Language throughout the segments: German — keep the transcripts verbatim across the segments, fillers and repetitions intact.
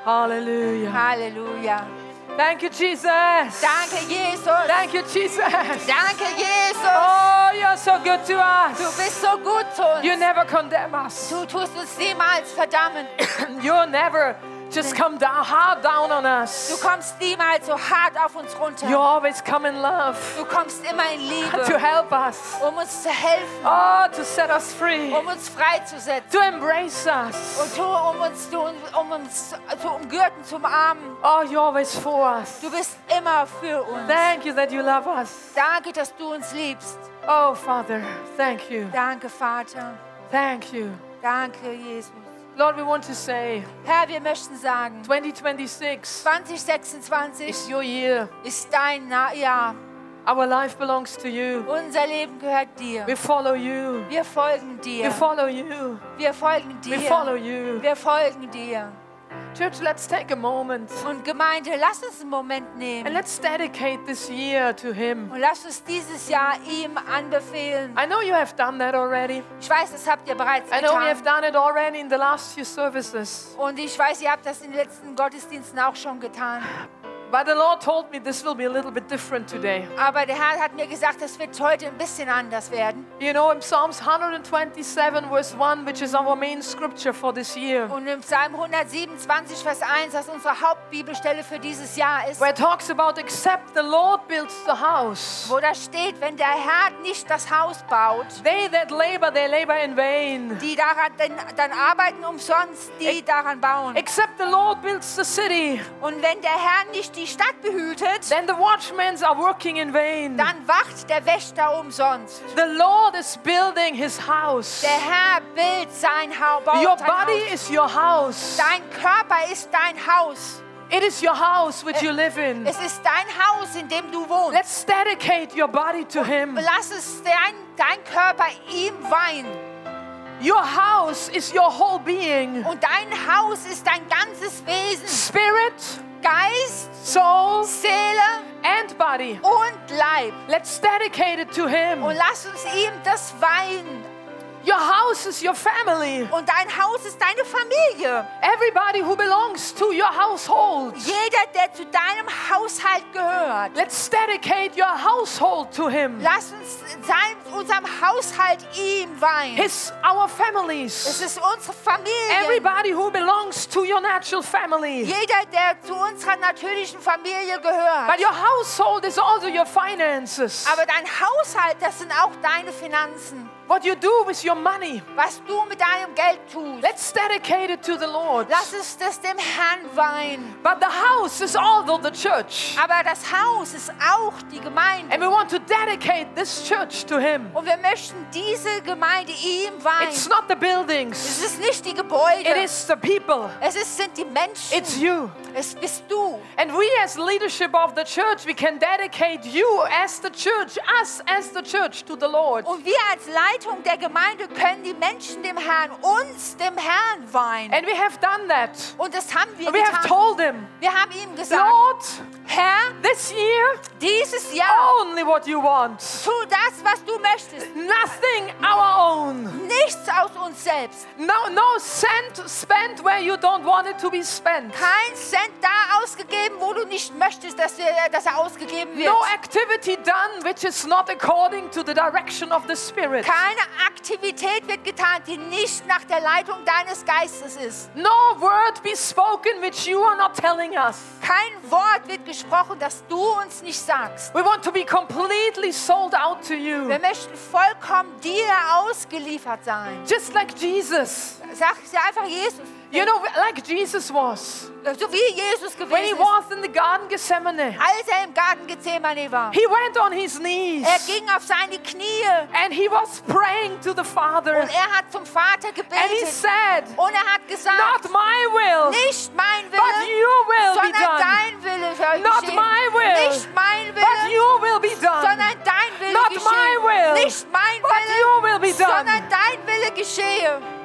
Hallelujah. Halleluja. Thank you, Jesus. Danke, Jesus. Thank you, Jesus. Danke, Jesus. Oh, you're so good to Du us. bist so gut zu uns. You never condemn us. Du tust uns niemals verdammen. You never just come down hard down on Du us. kommst niemals so hart auf uns runter. You always come in love Du kommst immer in to Liebe, help us. um uns zu helfen, Oh, to set us free. um uns freizusetzen To embrace us. und du, um uns zu, um uns zu umgürten, zu umarmen. Oh, you're always for us. Du bist immer für uns. Thank you that you love us. Danke, dass du uns liebst. Oh, Father, thank you. Danke, Vater. Thank you. Danke, Jesus. Lord, we want to say Herr, wir möchten sagen, twenty twenty-six zwanzig sechsundzwanzig is your year. ist dein Na- Jahr. Our life belongs to you. Unser Leben gehört dir. We follow you. Wir folgen We dir. follow you. Wir folgen We follow dir. you. Wir folgen dir. Church, let's take a moment Und Gemeinde, lass uns einen Moment and nehmen let's dedicate this year to Him. und lass uns dieses Jahr ihm anbefehlen. I know you have done that already. Ich weiß, das habt ihr bereits I know we have getan. done it already in the last few services. Und ich weiß, ihr habt das in den letzten Gottesdiensten auch schon getan. But the Lord told me this will be a little bit different today. Aber der Herr hat mir gesagt, das wird heute ein bisschen anders werden. You know, in Psalms one twenty-seven, verse one, which is our main scripture for this year, Und im Psalm hundertsiebenundzwanzig, Vers eins, das unsere Hauptbibelstelle für dieses Jahr ist, where it talks about except the Lord builds the house, wo da steht, wenn der Herr nicht das Haus baut, they that labor, they labor in vain. die daran dann, dann arbeiten umsonst, die daran bauen. Except the Lord builds the city, Und wenn der Herr nicht die Stadt behütet, then the watchmen are working in vain. dann wacht der Wächter umsonst. The Lord is building his house. Der Herr bildet sein Haus. Your Sein body Haus. is your house. Dein Körper ist dein Haus. It is your house which you live in. Es ist dein Haus, in dem du wohnst. Let's dedicate your body to Him. Lass es dein, dein Körper ihm weihen. Your house is your whole being. Und dein Haus ist dein ganzes Wesen. Spirit, Geist, soul, Seele and body. und Leib. Let's dedicate it to Him. Und lass uns ihm das weihen. Your house is your family. Und dein Haus ist deine Familie. Everybody who belongs to your household. Jeder, der zu deinem Haushalt gehört. Let's dedicate your household to Him. Lass uns sein, unserem Haushalt ihm weihen. His, our Es families. ist unsere Familie. Everybody who belongs to your natural family. Jeder, der zu unserer natürlichen Familie gehört. But your household is also your finances. Aber dein Haushalt, das sind auch deine Finanzen. What you do with your money. Was du mit deinem Geld tust. Let's dedicate it to the Lord. Lass es das dem Herrn weihen. But the house is also the church. Aber das Haus ist auch die Gemeinde. And we want to dedicate this church to Him. Und wir möchten diese Gemeinde ihm weihen. It's not the Es buildings. ist nicht die Gebäude. It is the people. Es ist, sind die Menschen. It's you. Es bist du. And we as leadership of the church, we can dedicate you as the church, us as the church to the Lord. Und wir als Leitung der Gemeinde können die Menschen dem Herrn, uns dem Herrn weihen. And we have done that. Und das haben wir We have getan. told Him, Wir haben ihm gesagt, Lord, Herr, this year, dieses Jahr only what you want. tu das, was du möchtest. Nothing our own. Nichts aus uns selbst. No, no cent spent where you don't want it to be spent. Kein Cent da ausgegeben, wo du nicht möchtest, dass, wir, dass er ausgegeben wird. No activity done which is not according to the direction of the Spirit. Keine Aktivität wird getan, die nicht nach der Leitung deines Geistes ist. No word be spoken which you are not telling us. Kein Wort wird gesprochen, das du uns nicht sagst. We want to be completely sold out to you. Wir möchten vollkommen dir ausgeliefert sein. Just like Jesus. Sag sie einfach Jesus. You know, like Jesus was. So wie Jesus When he gewesen ist, was in the Garden Gethsemane, als er im Garten Gethsemane war. he went on his knees Er ging auf seine Knie and he was praying to the Father. und er hat zum Vater And he gebetet. said, Und er hat gesagt, not my will, nicht mein but Wille, your will be sondern done. dein Wille soll Not geschehen. my will, Nicht mein but Wille, your will be done. sondern dein Wille Not my geschehe. will, Nicht mein but your will Wille, be done. sondern dein Wille geschehe.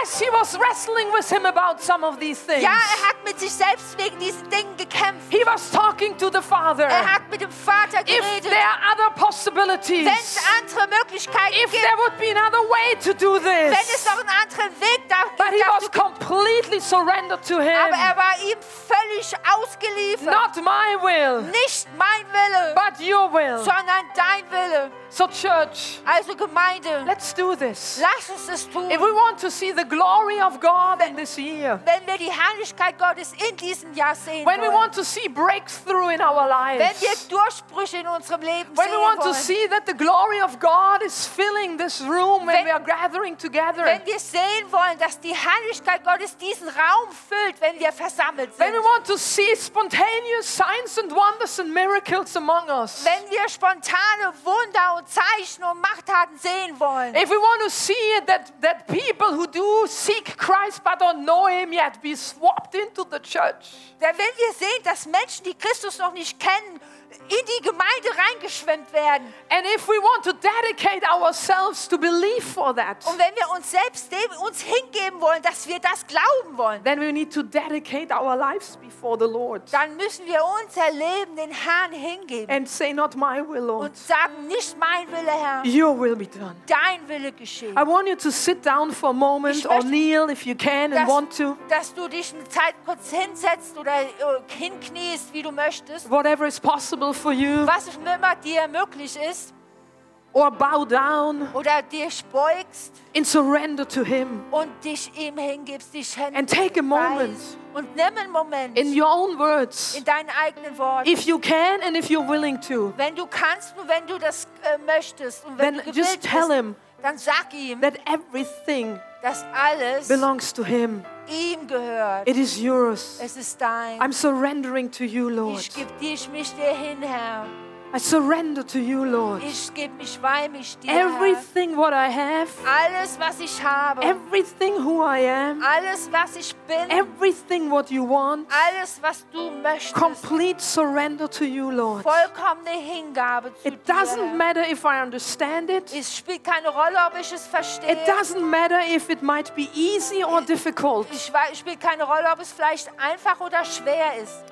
Yes, he was wrestling with him about some of these things. Ja, er hat mit sich selbst wegen diesen Dingen gekämpft. He was talking to the Father. Er hat mit dem Vater If geredet. there are other possibilities, Wenn es andere Möglichkeiten if gibt, there would be another way to do wenn es this. noch einen anderen Weg da But he gibt, was dazu gibt, completely surrendered to aber him. er war ihm völlig ausgeliefert. Not my will, Nicht mein Wille, but your will. sondern dein Wille. So church, Also Gemeinde, let's do this. lass uns das tun. If we want to see the glory of God in this year, Wenn wir die Herrlichkeit Gottes in diesem Jahr sehen when we wollen, want to see breakthrough in our wenn wir lives, Durchbrüche in unserem Leben when sehen we want to wollen, see that the glory of God is filling this room when Wenn- we are gathering together, wenn wir sehen wollen, dass die Herrlichkeit Gottes diesen Raum füllt, wenn wir versammelt when sind, we want to see spontaneous signs and wonders and miracles among us, wenn wir spontane Wunder und Zeichen und Machttaten sehen wollen, if we want to see that, that people who do seek Christ but don't know Him yet be swapped into the church, denn wenn wir sehen, dass Menschen, die Christus noch nicht kennen, in die Gemeinde reingeschwemmt werden, and if we want to dedicate ourselves to believe for that, und wenn wir uns selbst dem, uns hingeben wollen, dass wir das glauben wollen, then we need to dedicate our lives before the Lord dann müssen wir unser Leben den Herrn hingeben and say, not my will, Lord, und sagen, nicht mein Wille, Herr, your will be done. dein Wille geschehe. I want you to sit down for a moment Ich or möchte- kneel if you can and dass, want to, dass du dich eine Zeit kurz hinsetzt oder äh, hinkniest, wie du möchtest, whatever is possible for you, was immer dir möglich ist, or bow down oder dich beugst in surrender to Him und dich ihm hingibst, dich hin and take a moment und nimm einen Moment in your own words, in deinen eigenen Worten. if you can and if you're willing to, Wenn du kannst und wenn du das äh, möchtest und wenn then du just gewillt tell bist, Him dann sag ihm, that everything dass alles belongs to Him. ihm gehört. It is yours. Es ist dein. I'm surrendering to you, Lord. Ich gebe dich mich dir hin, Herr. I surrender to you, Lord. Ich gebe mich, weih mich dir, Herr. Everything what I have, Alles, was ich habe, everything who I am, alles, was ich bin, everything what you want, alles, was du möchtest, complete surrender to you, Lord. vollkommene Hingabe zu It dir, doesn't Herr. matter if I understand it. Es spielt keine Rolle, ob ich es verstehe. It doesn't matter if it might be easy or difficult. Ich wei- Es spielt keine Rolle, ob es vielleicht einfach oder schwer ist.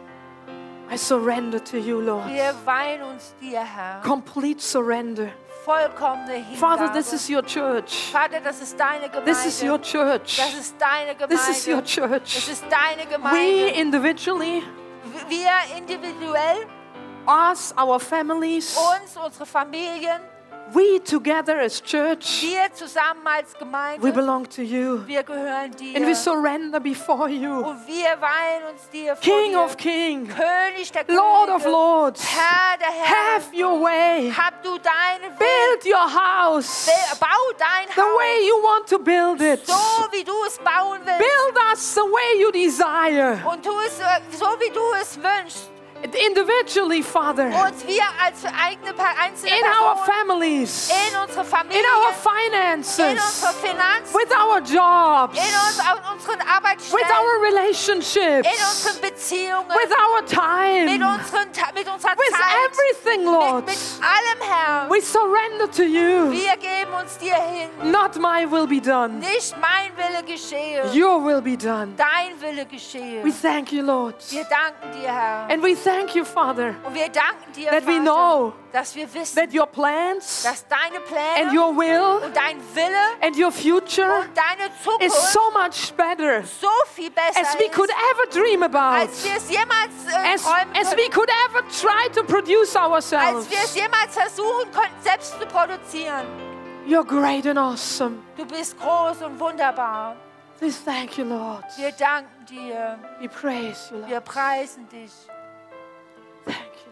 I surrender to you, Lord. Wir weihen uns dir, Herr. Complete surrender. Vollkommene Hingabe. Father, this is your church. Vater, das ist deine Gemeinde. This is your church. Das ist deine Gemeinde. This is your Das church. ist deine We Gemeinde. individually, Wir individuell, us, our families, uns, unsere Familien, we together as church, wir zusammen als we Gemeinde, belong to you. wir gehören dir. And we surrender before you. Und wir weihen uns dir vor King dir. of Kings, König der Lord of Könige, Lords, Herr der Herren, have your way. hab du deinen Weg, Build your house Be- bau dein the way Haus, you want to build it. so wie du es bauen willst. Build us the way you desire. Und tu es äh, so, wie du es wünschst. Individually, Father, Und wir als eigene Pa- einzelne in our Personen, families, in unsere Familien, in our in unsere finances, Finanzen, with our jobs, in uns, auf unseren with Arbeitsstellen, our in relationships, unseren Beziehungen, with our mit, time, unseren, Ta- mit unserer with Zeit, everything, Lord. mit, mit allem, Herr. We surrender to you. Wir geben uns dir hin. Not my will be done. Nicht mein Wille geschehe, Your will be done. dein Wille geschehe. We thank you, Lord. Wir danken dir, Herr. And we thank you, Father, Und wir danken dir, that we Vater, know dass wir wissen, that your plans dass deine and Pläne your will und dein Wille and your future und deine is Zukunft so much better so viel besser as we could ist, ever dream about, als wir es jemals äh, as, träumen as können, we could ever try to produce als ourselves. wir es jemals versuchen konnten, selbst zu produzieren. You're great and awesome. Du bist groß und wunderbar. We thank you, Lord. Wir danken dir. We praise you, Wir Lord. preisen dich. Thank you,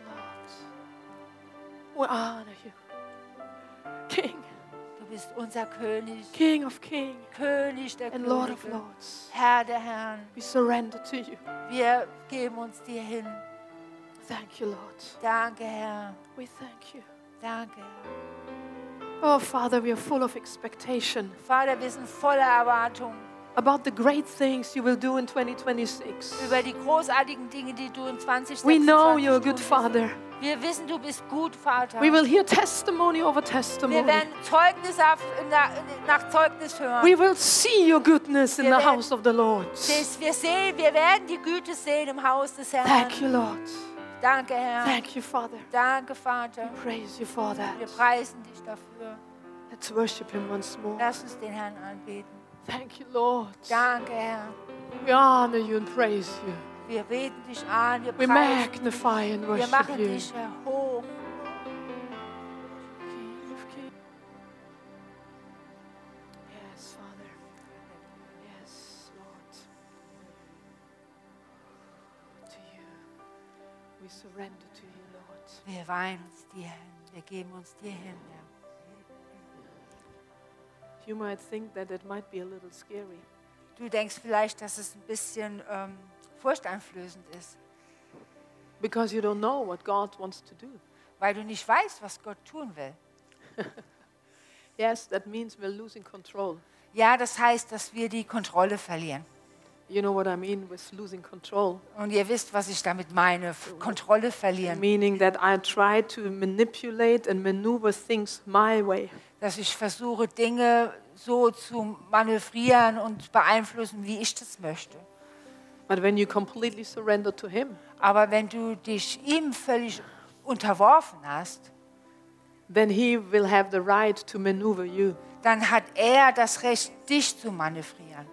Lord. We honor you. King, Du bist unser König, King of kings König der and Lord of Könige, lords. Herr der Herren. We surrender to you. Wir geben uns dir hin. Thank you, Lord. Danke, Herr. We thank you. Danke, Herr. Oh, Father, we are full of expectation. Vater, wir sind voller Erwartung. about the great things you will do in twenty twenty-six. über die großartigen Dinge, die du in zwanzig We know sechsundzwanzig you're a tun good wirst. Father. Wir wissen, du bist gut, Vater. We will hear testimony over Wir testimony. werden Zeugnis auf, nach, nach Zeugnis hören. We will see your goodness in Wir the werden- house of the Lord. Das- Wir, sehen, wir werden die Güte sehen im Haus des Herrn. Thank you, Lord. Danke, Herr. Thank you, Father. Danke, Vater. Praise you for Wir that. preisen dich dafür. Let's worship him once more. Lass uns den Herrn anbeten. Thank you, Lord. Danke, Herr. We honor you and praise you. Wir beten dich an. Wir We preisen dich. magnify and Wir worship machen you. dich hoch. Yes, Father. Yes, Lord. To you. We surrender to you, Lord. Wir weihen uns dir hin. Wir geben uns dir hin, Herr. You might think that it might be a little scary. Du denkst vielleicht, dass es ein bisschen ähm, furchteinflößend ist, Because you don't know what God wants to do. weil du nicht weißt, was Gott tun will. Yes, that means we're losing control. Ja, das heißt, dass wir die Kontrolle verlieren. You know what I mean with losing control? Und ihr wisst, was ich damit meine, F- Kontrolle verlieren. Meaning that I try to manipulate and maneuver things my way. Dass ich versuche, Dinge so zu manövrieren und beeinflussen, wie ich das möchte. But when you completely surrender to Him, Aber wenn du dich ihm völlig unterworfen hast, then He will have the right to maneuver you. dann hat er das Recht, dich zu manövrieren.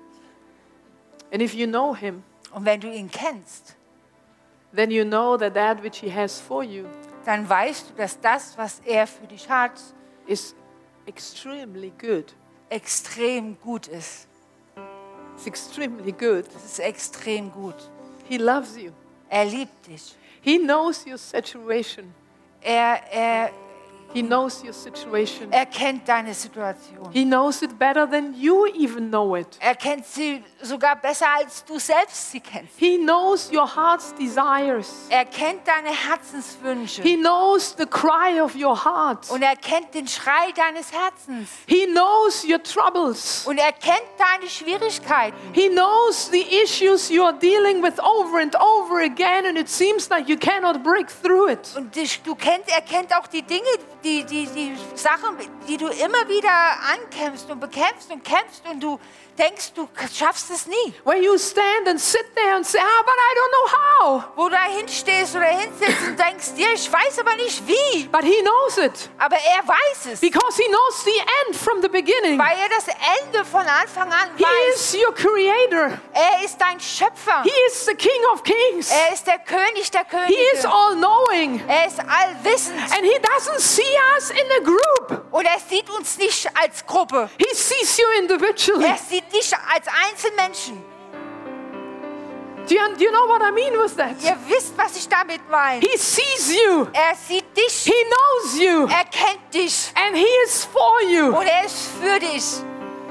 And if you know Him, Und wenn du ihn kennst, then you know that that which He has for you dann weißt du, dass das, was er für dich hat, is extremely good. extrem gut ist. It's extremely good. Es ist extrem gut. He loves you. Er liebt dich. He knows your situation. Er, er, He knows your situation. er kennt deine Situation. He knows it better than you even know it. Er kennt sie sogar besser, als du selbst sie kennst. He knows your heart's desires. Er kennt deine Herzenswünsche. He knows the cry of your heart. Und er kennt den Schrei deines Herzens. He knows your troubles. Und er kennt deine Schwierigkeiten. He knows the issues you are dealing with over and over again, and it seems like you cannot break through it. Und dich, du kennt, er kennt auch die Dinge, die, die, die Sachen, die du immer wieder ankämpfst und bekämpfst und kämpfst und du denkst, du schaffst es nie. Where you stand and sit there and say, ah, but I don't know how. Wo du da hinstehst oder hinsitzt und denkst, dir, ich weiß aber nicht wie. But He knows it Aber er weiß es, because He knows the end from the beginning. weil er das Ende von Anfang an He weiß. is your creator. Er ist dein Schöpfer. He is the King of kings. Er ist der König der He is Könige. all-knowing. Er ist allwissend. And He doesn't see us in a group. Und er sieht uns nicht als Gruppe. He sees you individually. Er sieht dich als Einzelmenschen. Do you, do you know what I mean with that? Ihr wisst, was ich damit meine. He sees you. Er sieht dich. He knows you. Er kennt dich. And He is for you. Und er ist für dich.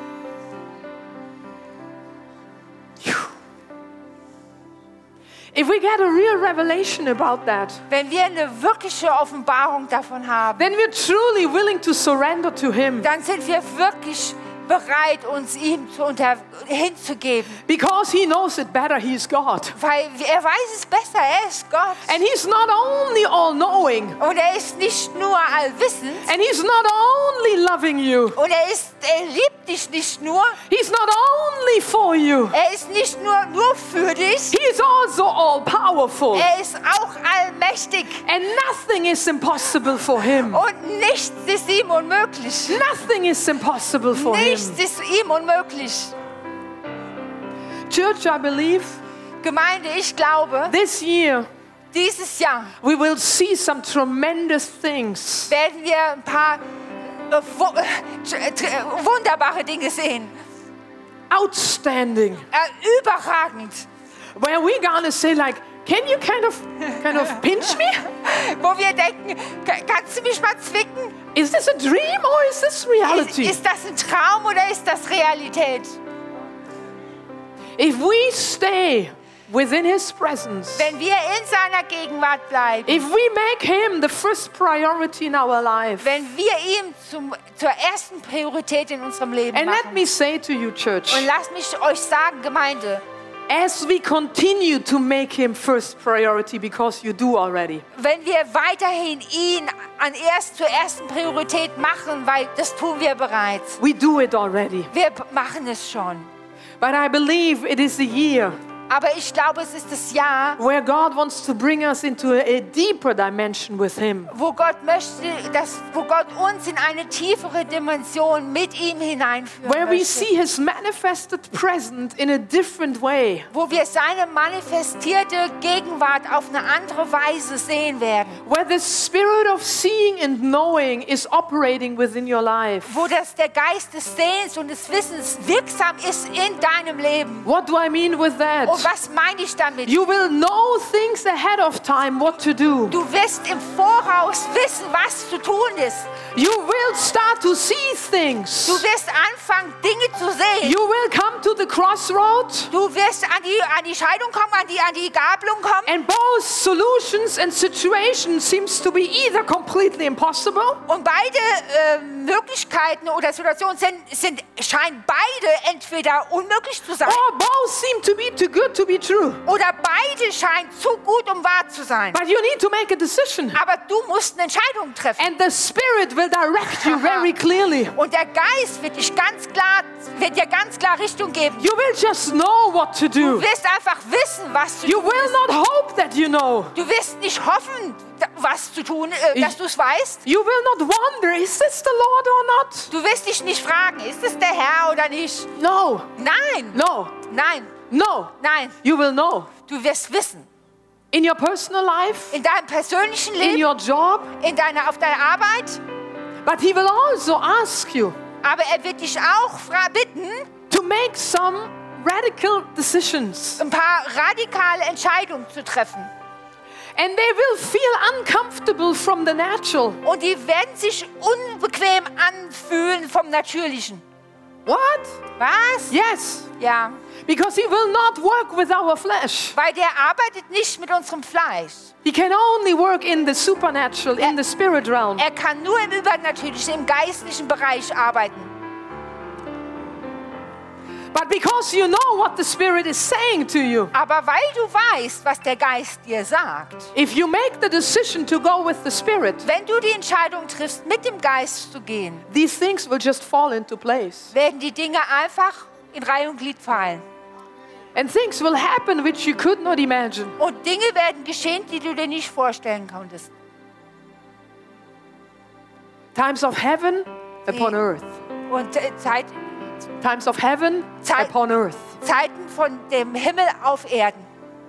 If we get a real revelation about that, Wenn wir eine wirkliche Offenbarung davon haben, then we're truly willing to surrender to Him. dann sind wir wirklich bereit, uns ihm zu unter hinzugeben. Because He knows it better. He is God. Weil er weiß es besser. Er ist Gott. And He's not only all-knowing. Und er ist nicht nur allwissend. And He's not only loving you. Und er, ist, er liebt dich nicht nur. He's not only for you. Er ist nicht nur, nur für dich. He is also all-powerful. Er ist auch allmächtig. And nothing is impossible for Him. Und nichts ist ihm unmöglich. Nothing is impossible for Him. Nichts ist ihm unmöglich. Church, I believe Gemeinde, ich glaube, this year dieses Jahr we will see some tremendous things. werden wir ein paar äh, wu- äh, tr- wunderbare Dinge sehen. Outstanding. Äh, überragend. Where we're gonna say like, can you kind of kind of pinch me? Wo wir denken, "Ka- kannst du mich mal zwicken? Is this a dream or is this Ist, reality? ist das ein Traum oder ist das Realität? If we stay within His presence, wenn wir in seiner Gegenwart bleiben, if we make Him the first priority in our life, wenn wir ihn zum, zur ersten Priorität in unserem Leben and let machen. me say to you, church, Und lasst mich euch sagen, Gemeinde, as we continue to make Him first priority, because you do already, wenn wir weiterhin ihn an erst, zur ersten Priorität machen, weil das tun wir bereits. we do it already. Wir b- machen es schon. But I believe it is the year Aber ich glaube, es ist das Jahr, where God wants to bring us into a, a deeper dimension with Him. wo Gott möchte, dass, wo Gott uns in eine tiefere Dimension mit ihm hineinführen Where we möchte. see His manifested presence in a different way. Wo wir seine manifestierte Gegenwart auf eine andere Weise sehen werden. Where the spirit of seeing and knowing is operating within your life. Wo das der Geist des Sehens und des Wissens wirksam ist in deinem Leben. What do I mean with that? Und was meine ich damit? You will know things ahead of time what to do. Du wirst im Voraus wissen, was zu tun ist. You will start to see things. Du wirst anfangen, Dinge zu sehen. You will come to the crossroad, Du wirst an die, an die Scheidung kommen, an die, an die Gabelung kommen. and both solutions and situations seems to be either completely impossible Und beide äh, Möglichkeiten oder Situationen sind, sind, scheinen beide entweder unmöglich zu sein. or both seem to be too good to be true. Oder beide scheinen zu gut, um wahr zu sein. But you need to make a decision, Aber du musst eine Entscheidung treffen. and the Spirit will direct you very clearly. Und der Geist wird dich ganz klar, wird dir ganz klar Richtung geben. You will just know what to Du do. wirst einfach wissen, was zu You tun will ist. not hope that you know. Du wirst nicht hoffen, da- was zu tun, äh, dass du es weißt. You will not wonder, is this the Lord or not? Du wirst dich nicht fragen, ist es der Herr oder nicht? No, Nein, no, nein, no. nein. You will know. Du wirst wissen. In your personal life, In deinem persönlichen in Leben, your job, in deiner, auf deiner Arbeit. but He will also ask you Aber er wird dich auch fra- bitten, to make some radical decisions. ein paar radikale Entscheidungen zu treffen. And they will feel uncomfortable from the natural. Und die werden sich unbequem anfühlen vom Natürlichen. What? Was? Yes, Ja, because He will not work with our flesh. weil der arbeitet nicht mit unserem Fleisch. He can only work in the supernatural, in the spirit realm. Er kann nur im Übernatürlichen, im geistlichen Bereich arbeiten. But because you know what the Spirit is saying to you, Aber weil du weißt, was der Geist dir sagt, if you make the decision to go with the Spirit, wenn du die Entscheidung triffst, mit dem Geist zu gehen, these things will just fall into place. werden die Dinge einfach in Reihe und Glied fallen. And things will happen which you could not imagine. Und Dinge werden geschehen, die du dir nicht vorstellen konntest. Times of heaven upon Die- earth. Und äh, Zeit, Times of heaven Zeit- upon earth. Zeiten von dem Himmel auf Erden.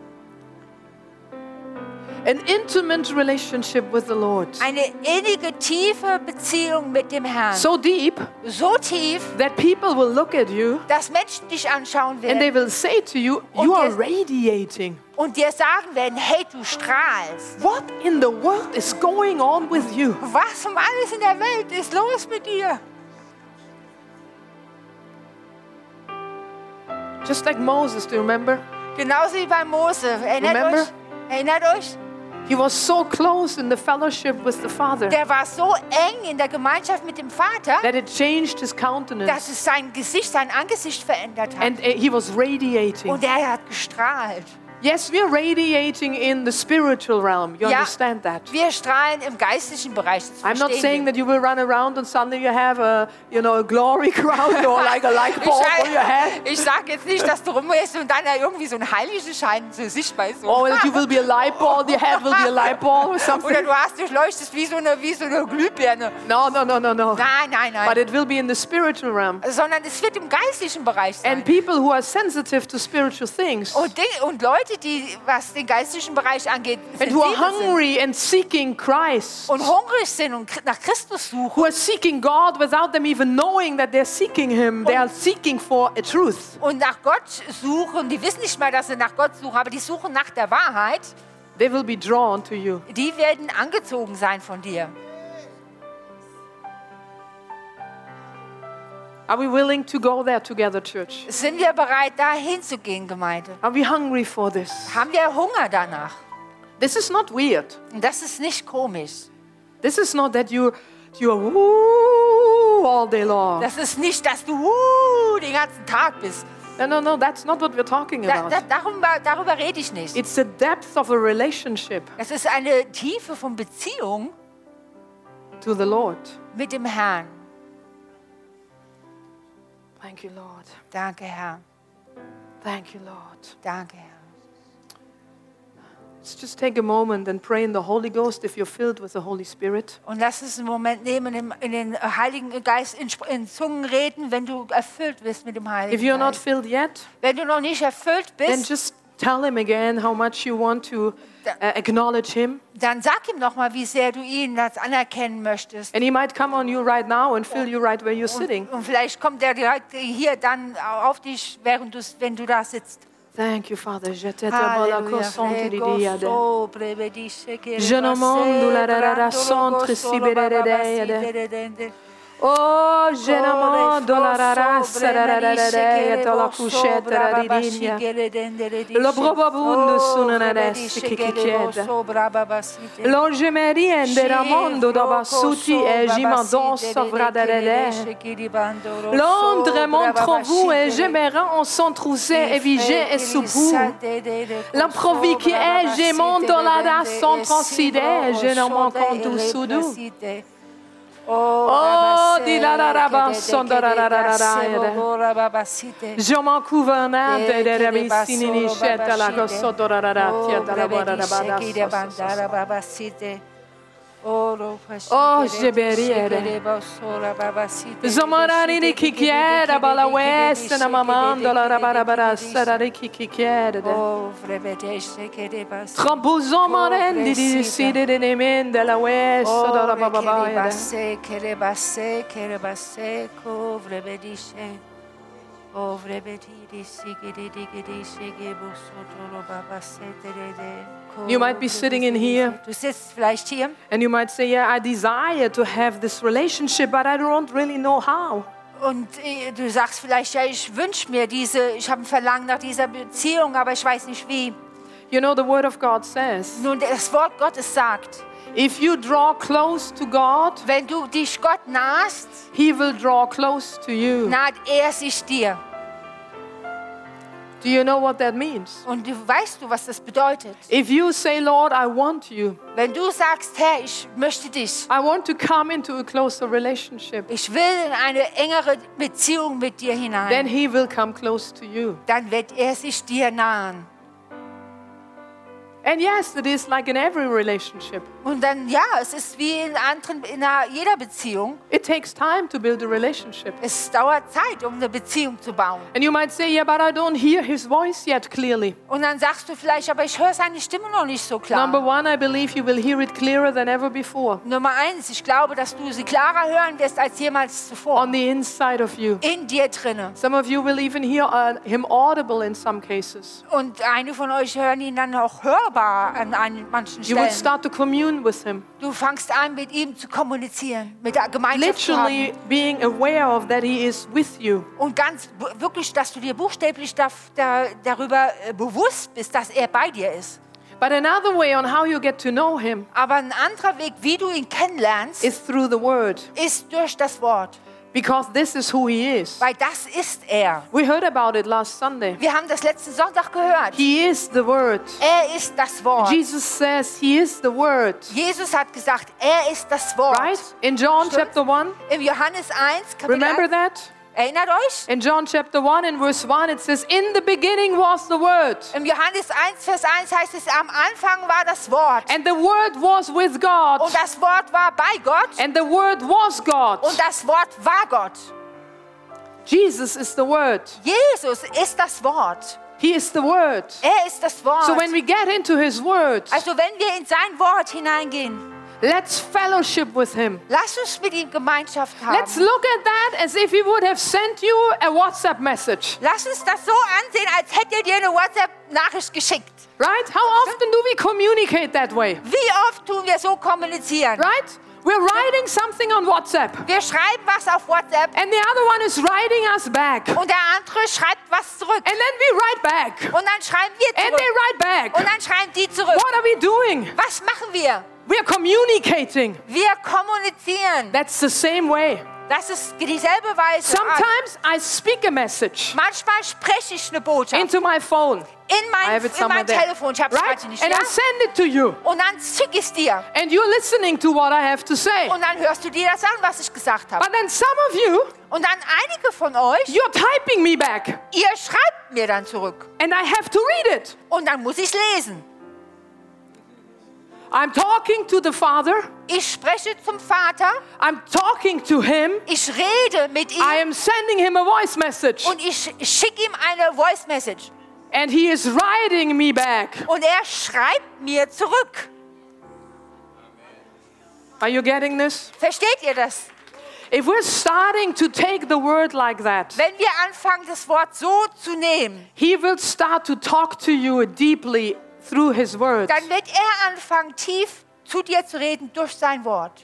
An intimate relationship with the Lord. Eine innige, tiefe Beziehung mit dem Herrn. So deep So tief, that people will look at you dass Menschen dich anschauen and they werden will say to you, Und you are der- radiating. und dir sagen werden, hey, du strahlst. What in the world is going on with you? Was um alles in der Welt ist los mit dir? Just like Moses, do you remember? Genauso wie bei Mose. Erinnert Remember? euch? Erinnert euch? He was so close in the fellowship with the Father Der war so eng in der Gemeinschaft mit dem Vater, that it changed his dass countenance. es sein Gesicht, sein Angesicht verändert hat. And uh, he was radiating. Und er hat gestrahlt. Yes, we are radiating in the spiritual realm. You Ja, understand that? wir strahlen im geistlichen Bereich. Das I'm not verstehen saying wir. that you will run around and suddenly you have a, you know, a glory crown or like a light Ich, bulb on your head. ich sage jetzt nicht, dass du rumgehst und dann da irgendwie so ein heiliger Schein so sichtbar ist. So. Or that you will be a light bulb, your head will be a light bulb or Oder something. du hast, du leuchtest wie so eine, wie so eine Glühbirne. No, no, no, no, no. Nein, nein, But nein. it will be in the spiritual realm. Sondern es wird im geistlichen Bereich sein. And people who are sensitive to spiritual things Und, Ding- und Leute, die, was den geistlichen Bereich angeht, and who are sensibel sind hungry and seeking Christ, und hungrig sind und nach Christus suchen who are seeking God without them even knowing that they're seeking Him, they are seeking for a truth. und nach Gott suchen, die wissen nicht mal, dass sie nach Gott suchen, aber die suchen nach der Wahrheit, They will be drawn to you. die werden angezogen sein von dir. Are we willing to go there together, church? Sind wir bereit, da hinzugehen, Gemeinde? Are we hungry for this? Haben wir Hunger danach? This is not weird. Und das ist nicht komisch. This is not that you you are woo all day long. Das ist nicht, dass du uh, den ganzen Tag bist. No, no, no, that's not what we're talking Da, about. da, darüber, darüber rede ich nicht. It's the depth of a relationship Es ist eine Tiefe von Beziehung to the Lord. mit dem Herrn. Thank you, Lord. Danke, Herr. Thank you, Lord. Danke, Herr. Let's just take a moment and pray in the Holy Ghost if you're filled with the Holy Spirit. Und lass uns einen Moment nehmen, in, in den Heiligen Geist in, Sp- in Zungen reden, wenn du erfüllt bist mit dem If Heiligen you're not Geist. filled yet, Wenn du noch nicht erfüllt then bist, just tell him again how much you want to uh, acknowledge him. dann sag ihm noch mal, wie sehr du ihn als anerkennen möchtest. And he might come on you right now and fill you right where you're sitting. Und vielleicht kommt er direkt hier dann auf dich, während du, wenn du da sitzt. Thank you, Father. Je te Halleluja. Je ne mondo la rara centre siberede. Oh, je ne mondo la rara sararare et la couchette raridigna. Lo probabundo sunanades che chiede. Lo gemeriende ramondo da bassuti e gimandon savradere. Londres montre-vous et j'aimerais en s'entrousser et viger et sous vous. L'improvis qui est gémant dans la da sans transider, je ne m'en compte sous nous. Oh, di la la la ba son da la la la la. Je m'en couvernade de la vicine ni cheta la cosso da la la la tia da la ba da ba da. Oh, je beriere. Zomarani di chi chiede, bala west, na mamando la rabarabara, sarari chi chi chiede. Tramposo marendi di side de nemende la west, da la bababaya. Oh, vrebedi sigidi digidi sigibu sotolo baba seterede. You might be sitting in here Du sitzt vielleicht hier and you might say, yeah, I desire to have this relationship, but I don't really know how. und äh, du sagst vielleicht, ja, ich wünsche mir diese, ich habe ein Verlangen nach dieser Beziehung, aber ich weiß nicht wie. You know, the Word of God says, Nun, das Wort Gottes sagt, if you draw close to God, wenn du dich Gott nahst, He will draw close to you. naht er sich dir. Do you know what that means? Und du weißt du, was das bedeutet? If you say, Lord, I want you, Wenn du sagst, Herr, ich möchte dich, I want to come into a closer relationship, ich will in eine engere Beziehung mit dir then hinein, He will come close to you. dann wird er sich dir nahen. And yes, it is like in every relationship. Und dann, ja, es ist wie in anderen, in einer, jeder Beziehung. It takes time to build a relationship. Es dauert Zeit, um eine Beziehung zu bauen. And you might say, yeah, but I don't hear His voice yet clearly. Und dann sagst du vielleicht, aber ich höre seine Stimme noch nicht so klar. Number one, I believe you will hear it clearer than ever before. Nummer eins, ich glaube, dass du sie klarer hören wirst als jemals zuvor. On the inside of you. In dir drinne. Some of you will even hear uh, Him audible in some cases. Und einige von euch hören ihn dann auch hörbar an, an manchen You will Stellen. start to commune with Him. Du fängst an, mit ihm zu kommunizieren, mit der Gemeinschaft zu Literally haben. being aware of that He is with you. Und ganz bu- wirklich, dass du dir buchstäblich da, da, darüber äh, bewusst bist, dass er bei dir ist. But another way on how you get to know Him Aber ein anderer Weg, wie du ihn kennenlernst, is through the Word, ist durch das Wort. because this is who He is. Weil das ist er. We heard about it last Sunday. Wir haben das letzten Sonntag gehört. He is the Word. Er ist das Wort. Jesus says He is the Word. Jesus hat gesagt, er ist das Wort. Right? In John Stimmt's? chapter one, Im Johannes eins, Kapitel remember eins, that? erinnert euch? In John chapter one in verse one it says, in the beginning was the Word. Im Johannes eins, Vers eins heißt es, am Anfang war das Wort. And the Word was with God. Und das Wort war bei Gott. And the Word was God. Und das Wort war Gott. Jesus is the Word. Jesus ist das Wort. He is the Word. Er ist das Wort. So when we get into His Word, Also wenn wir in sein Wort hineingehen, let's fellowship with Him. lass uns mit ihm Gemeinschaft haben. Let's look at that as if He would have sent you a WhatsApp message. Lass uns das so ansehen, als hätte er dir eine WhatsApp-Nachricht geschickt. Right? How often do we communicate that way? Wie oft tun wir so kommunizieren? Right? We're writing something on WhatsApp. Wir schreiben was auf WhatsApp And the other one is writing us back. And und der andere schreibt was zurück. then we write back. Und dann schreiben wir And they zurück. write back. Und dann schreiben die zurück. What are we doing? Was machen wir? We're communicating. Wir kommunizieren. That's the same way. Das ist dieselbe Weise. Sometimes I speak a message Manchmal spreche ich eine Botschaft into my phone. in I mein, have it in somewhere mein there. Telefon. Ich habe es Right? gerade nicht. And Ja? I send it to you. Und dann schicke ich es dir. And you're listening to what I have to say. Und dann hörst du dir das an, was ich gesagt habe. But then some of you, Und dann einige von euch, you're typing me back. ihr schreibt mir dann zurück. And I have to read it. Und dann muss ich es lesen. I'm talking to the Father. Ich spreche zum Vater. I'm talking to him. Ich rede mit ihm. I am sending him a voice message. Und ich schicke ihm eine Voice Message. And he is writing me back. Und er schreibt mir zurück. Are you getting this? Versteht ihr das? If we're starting to take the word like that, Wenn wir anfangen, das Wort so zu nehmen, he will start to talk to you deeply through his words. dann wird er anfangen, tief zu dir zu reden durch sein Wort.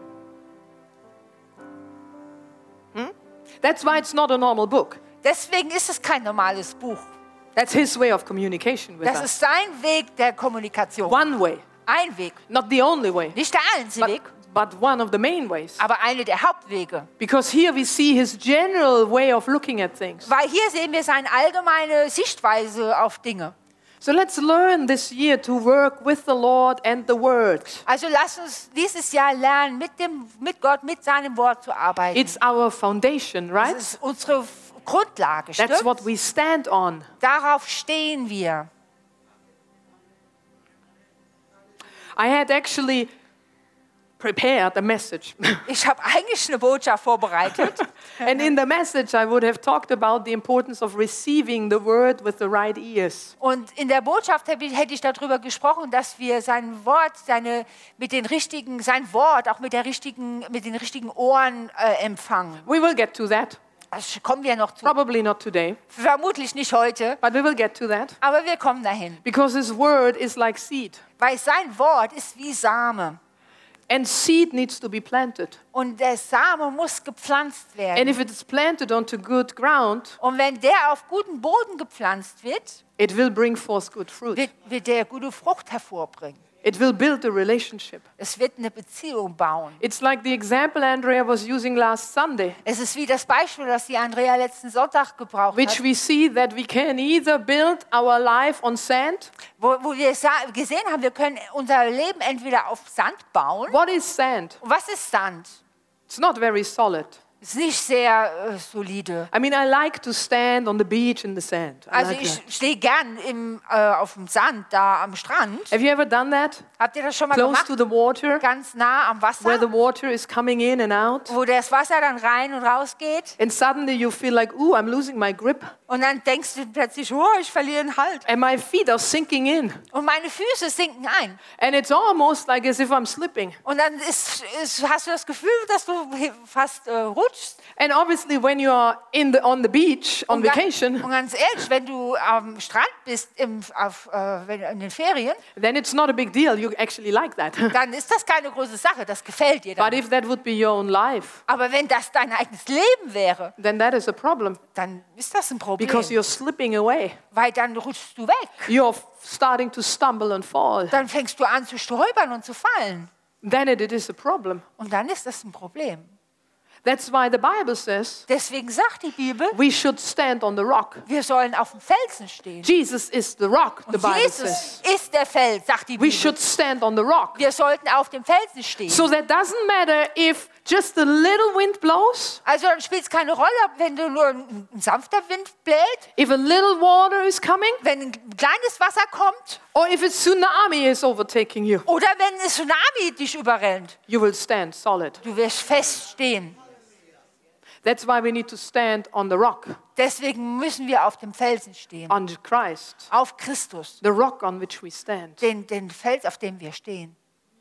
That's why it's not a normal book. Deswegen ist es kein normales Buch. That's his way of communication with Das us. ist sein Weg der Kommunikation. One way, Ein Weg. not the only way, Nicht der einzige but, Weg, but one of the main ways. aber eine der Hauptwege. Because here we see his general way of looking at things. Weil hier sehen wir seine allgemeine Sichtweise auf Dinge. So let's learn this year to work with the Lord and the Word. Also lass uns dieses Jahr lernen, mit, dem, mit Gott, mit seinem Wort zu arbeiten. It's our foundation, right? Das ist unsere F- Grundlage. That's Stimmt? what we stand on. Darauf stehen wir. I had actually prepared a message. Ich habe eigentlich eine Botschaft vorbereitet. And in the message, I would have talked about the importance of receiving the Word with the right ears. Und in der Botschaft hätte ich- hätte ich darüber gesprochen, dass wir sein Wort, seine, mit den richtigen, sein Wort auch mit, der richtigen, mit den richtigen Ohren äh, empfangen. We will get to that. Das kommen wir noch zu. Probably not today, Vermutlich nicht heute, but we will get to that. aber wir kommen dahin. Because His Word is like seed. Weil sein Wort ist wie Same. And seed needs to be planted. Und der Same muss gepflanzt werden. And if it is planted onto good ground, Und wenn der auf guten Boden gepflanzt wird, it will bring forth good fruit. wird, wird der gute Frucht hervorbringen. It will build a relationship. Es wird eine Beziehung bauen. It's like the example Andrea was using last Sunday, Es ist wie das Beispiel, das die Andrea letzten Sonntag gebraucht which hat, we see that we can either build our life on sand. wo, wo wir sa- gesehen haben, wir können unser Leben entweder auf Sand bauen. What is sand? Und was ist Sand? It's not very solid. Ist nicht sehr äh, solide. I mean, I like to stand on the beach in the sand. I Also like ich that. stehe gern im, äh, auf dem Sand, da am Strand. Have you ever done that? Habt ihr das schon mal Close gemacht? to the water, Ganz nah am where the Wasser, water is coming in and out, wo das Wasser dann rein und raus geht. and suddenly you feel like, ooh, I'm losing my grip, Und dann denkst du plötzlich, oh, ich verliere den Halt. and my feet are sinking in, Und meine Füße sinken ein. and it's almost like as if I'm slipping. Und dann ist, ist, hast du das Gefühl, dass du fast äh, rutschst. And obviously, when you are in the, on the beach on Und ga- vacation, Und ganz ehrlich, wenn du am Strand bist, im, auf, äh, wenn, in den Ferien, then it's not a big deal. You actually like that. dann ist das keine große Sache. Das gefällt dir But dann. if that would be your own life, Aber wenn das dein eigenes Leben wäre, then that is a problem dann ist das ein Problem. because you're slipping away. Weil dann rutschst du weg. You're f- starting to stumble and fall. Dann fängst du an zu stolpern und zu fallen. Then it, it is a problem. Und dann ist das ein Problem. That's why the Bible says Deswegen sagt die Bibel, we should stand on the rock. wir sollen auf dem Felsen stehen. Jesus is the rock, the Und Bible Jesus says. ist der Fels, sagt die We Bibel. should stand on the rock. Wir sollten auf dem Felsen stehen. So that doesn't matter if just a little wind blows, Also dann spielt es keine Rolle, wenn du nur ein, ein sanfter Wind bläht, if a little water is coming, wenn ein kleines Wasser kommt or if a tsunami is overtaking you. oder wenn ein Tsunami dich überrennt. You will stand solid. Du wirst fest stehen. That's why we need to stand on the rock, Deswegen müssen wir auf dem Felsen stehen. on Christ, Auf Christus. the rock on which we stand. Den, den Fels, auf dem wir stehen.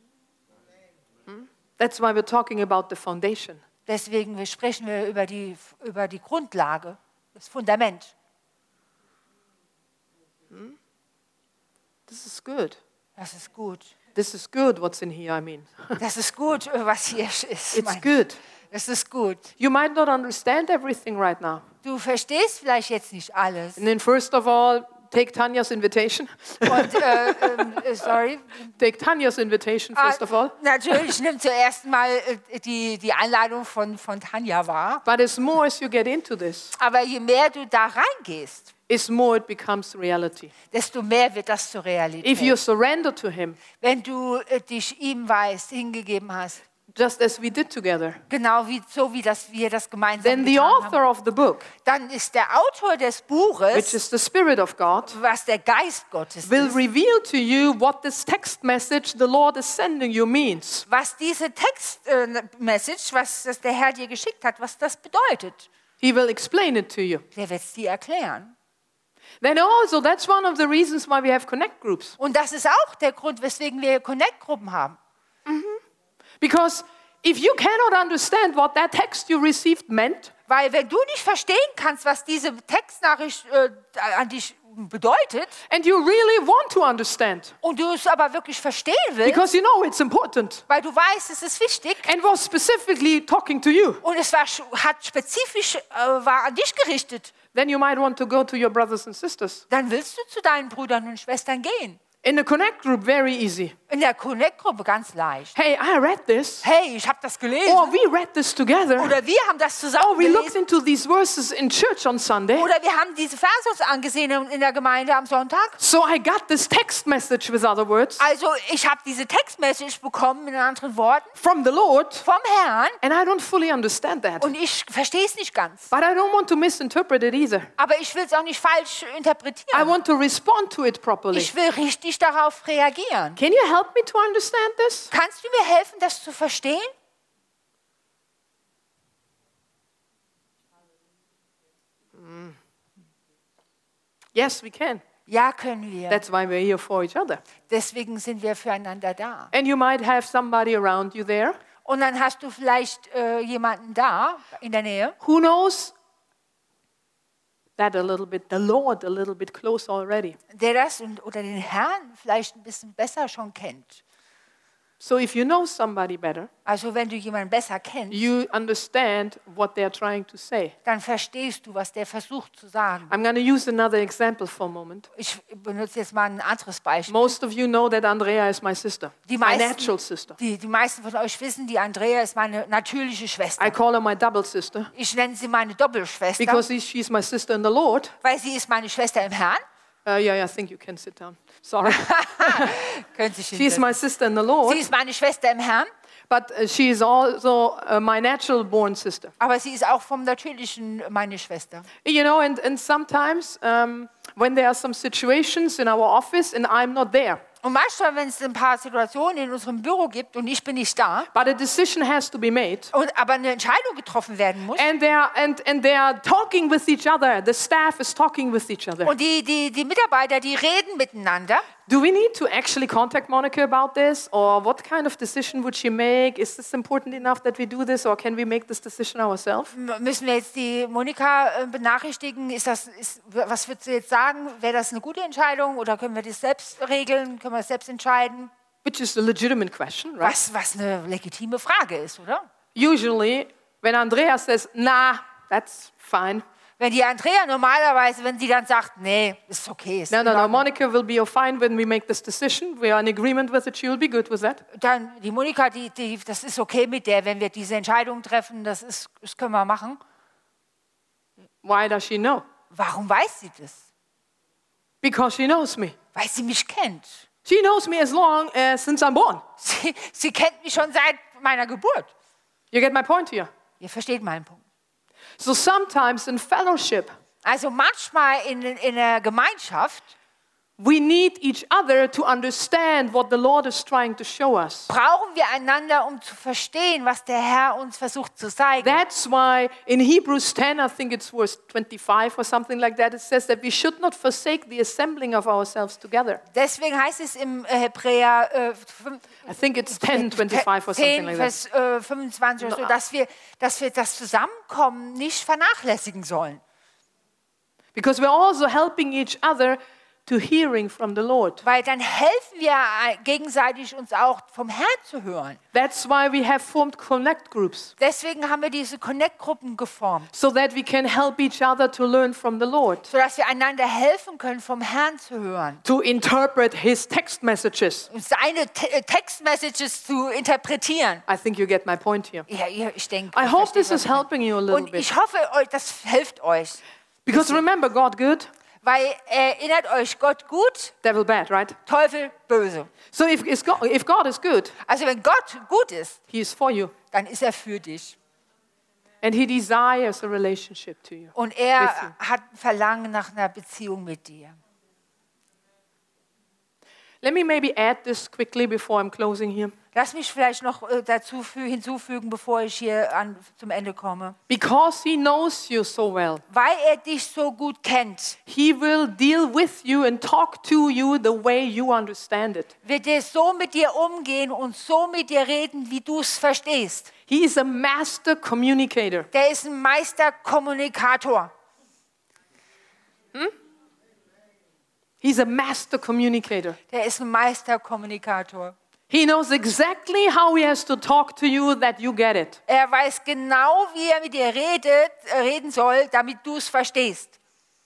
That's why we're talking about the foundation. Deswegen wir sprechen wir über die, über die Grundlage, das Fundament. This is good. Das ist gut. This is good, what's in here, I mean. Das ist gut, was hier ist. It's mein- good. Das ist gut. You might not understand everything right now. Du verstehst vielleicht jetzt nicht alles. And then first of all, take Tanya's invitation. Und, äh, ähm, äh, sorry. Take Tanya's invitation, Ah, first of all. natürlich, nimm zuerst mal äh, die, die Einladung von, von Tanja wahr. But as more as you get into this, Aber je mehr du da reingehst, is more it becomes reality. desto mehr wird das zur Realität. If you surrender to Him, Wenn du äh, dich ihm weißt, hingegeben hast, just as we did together, genau wie, so wie das, wir das gemeinsam then the getan haben, author of the book, dann ist der Autor des which Buches, is the Spirit of God, was der Geist Gottes will ist, reveal to you what this text message the Lord is sending you means. was diese Text-Message, was das der Herr dir geschickt hat, was das bedeutet. He will explain it to you. Der wird es dir erklären. Then also, that's one of the reasons why we have connect groups. Und das ist auch der Grund, weswegen wir Connect-Gruppen haben. Because if you cannot understand what that text you received meant, Weil wenn du nicht verstehen kannst, was diese Textnachricht äh, an dich bedeutet, and you really want to understand, und du es aber wirklich verstehen willst, because you know it's important, weil du weißt, es ist wichtig, and was specifically talking to you, und es war, hat spezifisch äh, war an dich gerichtet, then you might want to go to your brothers and sisters. dann willst du zu deinen Brüdern und Schwestern gehen. In the connect group, very easy. In der Connect-Gruppe ganz leicht. Hey, I read this. Hey, ich habe das gelesen. Or we read this together. Oder wir haben das zusammen Or we looked gelesen. into these verses in church on Sunday. Oder wir haben diese Verse uns angesehen in in der Gemeinde am Sonntag. So I got this text message, with other words, Also ich habe diese Textmessage bekommen, in anderen Worten, from the Lord, vom Herrn. and I don't fully understand that. Und ich verstehe es nicht ganz. But I don't want to misinterpret it either. Aber ich will es auch nicht falsch I interpretieren. want to respond to it properly. Ich will richtig darauf reagieren. Can you help me to understand this? Kannst du mir helfen, das zu verstehen? Yes, we can. Ja, können wir. That's why we're here for each other. Deswegen sind wir füreinander da. And you might have somebody around you there Und dann hast du vielleicht äh, jemanden da in der Nähe, who knows that a little bit, the Lord a little bit closer already. der das und, oder den Herrn vielleicht ein bisschen besser schon kennt. So if you know somebody better, Also wenn du jemanden besser kennst, you understand what they're trying to say. dann verstehst du, was der versucht zu sagen. I'm going to use another example for a moment. Ich benutze jetzt mal ein anderes Beispiel. Most of you know that Andrea is my sister, Die my meisten- natural sister. Die, die meisten von euch wissen, die Andrea ist meine natürliche Schwester. I call her my double sister Ich nenne sie meine Doppelschwester, because she's my sister in the Lord. weil sie ist meine Schwester im Herrn. Uh, yeah, yeah, I think you can sit down. Sorry. Können Sie She's hinsetzen. my sister in the Lord, Sie ist meine Schwester im Herrn, but uh, she is also uh, my natural born sister. aber sie ist auch vom Natürlichen meine Schwester. You know, and, and sometimes um, when there are some situations in our office and I'm not there, Und manchmal, wenn es ein paar Situationen in unserem Büro gibt und ich bin nicht da, but a decision has to be made, und, aber eine Entscheidung getroffen werden muss, and they are and, and they are talking with each other, the staff is talking with each other. und die, die, die Mitarbeiter, die reden miteinander, Do we need to actually contact Monica about this? Or what kind of decision would she make? Is this important enough that we do this? Or can we make this decision ourselves? M- müssen wir jetzt die Monika äh, benachrichtigen? Ist das, ist, was wird sie jetzt sagen? Wäre das eine gute Entscheidung oder können wir das selbst regeln? Können wir das selbst entscheiden? Which is a legitimate question, right? Was, was eine legitime Frage ist, oder? Usually, when Andrea says, nah, that's fine. Wenn die Andrea normalerweise, wenn sie dann sagt, nee, ist okay, ist No, in no, no, Ordnung, Monica will be fine when we make this decision. We are in agreement with it. She will be good with that. dann die Monika, die, die, das ist okay mit der, wenn wir diese Entscheidung treffen, das, ist, das können wir machen. Why does she know? Warum weiß sie das? Because she knows me. Weil sie mich kennt. She knows me as long as since I'm born. Sie, sie kennt mich schon seit meiner Geburt. You get my point here? Ihr versteht meinen Punkt. So sometimes in fellowship, Also manchmal in, in der Gemeinschaft we need each other to understand what the Lord is trying to show us. brauchen wir einander, um zu verstehen, was der Herr uns versucht zu zeigen. That's why in Hebrews ten, I think it's verse twenty-five or something like that, it says that we should not forsake the assembling of ourselves together. Deswegen heißt es im äh, Hebräer äh, fünf- I think it's ten twenty-five or something zehn, like that. Vers äh, fünfundzwanzig oder so, dass wir, dass wir das Zusammenkommen nicht vernachlässigen sollen. Because we're also helping each other to hearing from the Lord. Weil dann helfen wir gegenseitig uns auch vom Herrn zu hören. That's why we have formed connect groups. Deswegen haben wir diese Connect-Gruppen geformt. So that we can help each other to learn from the Lord. Sodass wir einander helfen können, vom Herrn zu hören. To interpret his text messages. Und seine Te- Text-Messages zu interpretieren. I think you get my point here. Ja, ja, ich denke. I ich hope verstehe, this was is ich meine. helping you a little Und bit. ich hoffe, euch- das hilft euch. Because remember, God good, Weil erinnert euch, Gott gut, devil bad, right? Teufel böse. So if, it's God, if God is good, Also wenn Gott gut ist, he is for you. dann ist er für dich. And he desires a relationship to you. Und er With you. hat ein Verlangen nach einer Beziehung mit dir. Let me maybe add this quickly before I'm closing here. Lass mich vielleicht noch äh, dazu fü- hinzufügen, bevor ich hier an, zum Ende komme. Because he knows you so well, Weil er dich so gut kennt, he will deal with you and talk to you the way you understand it. wird er so mit dir umgehen und so mit dir reden, wie du es verstehst. He is a master communicator. Der ist ein Meisterkommunikator. He's a master communicator. Der ist ein Meisterkommunikator. He knows exactly how he has to talk to you that you get it. Er weiß genau, wie er mit dir redet, äh, reden soll, damit du es verstehst.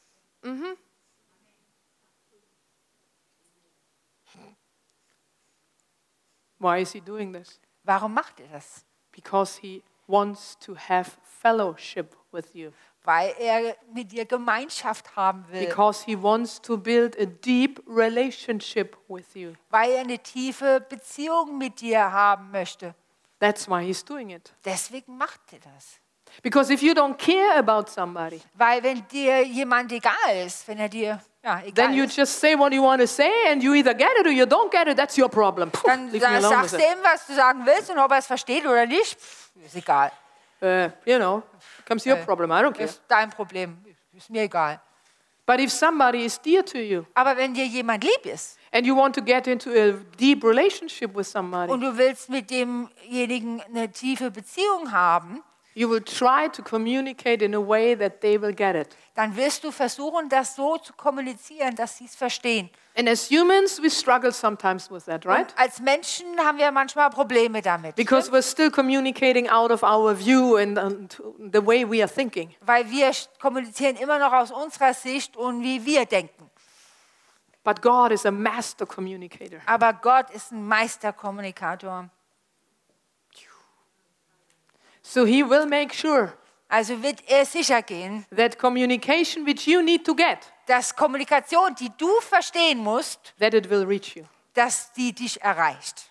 Why is he doing this? Warum macht er das? Because he wants to have fellowship with you. Weil er mit dir Gemeinschaft haben will. Because he wants to build a deep relationship with you. Weil er eine tiefe Beziehung mit dir haben möchte. That's why he's doing it. Deswegen macht er das. Because if you don't care about somebody, Weil wenn dir jemand egal ist, wenn er dir ja, egal then you ist, just say what you want to say and you either get it or you don't get it. That's your problem. Puh, dann leave me sa- alone sagst with du it. ihm, was du sagen willst, und ob er es versteht oder nicht, pff, ist egal. Uh, you know, comes your Äh, problem. I don't care. Ist dein Problem, ist mir egal. But if somebody is dear to you Aber wenn dir jemand lieb ist and you want to get into a deep relationship with somebody, und du willst mit demjenigen eine tiefe Beziehung haben, you will try to communicate in a way that they will get it. dann wirst du versuchen, das so zu kommunizieren, dass sie es verstehen. And as humans, we struggle sometimes with that, right? Und als Menschen haben wir manchmal Probleme damit. Because we're still communicating out of our view and, and the way we are thinking. Weil wir kommunizieren immer noch aus unserer Sicht und wie wir denken. But God is a master communicator. Aber Gott ist ein Meisterkommunikator. So he will make sure Also wird er sicher gehen, that communication which you need to get, dass Kommunikation, die du verstehen musst, that it will reach you. dass die dich erreicht.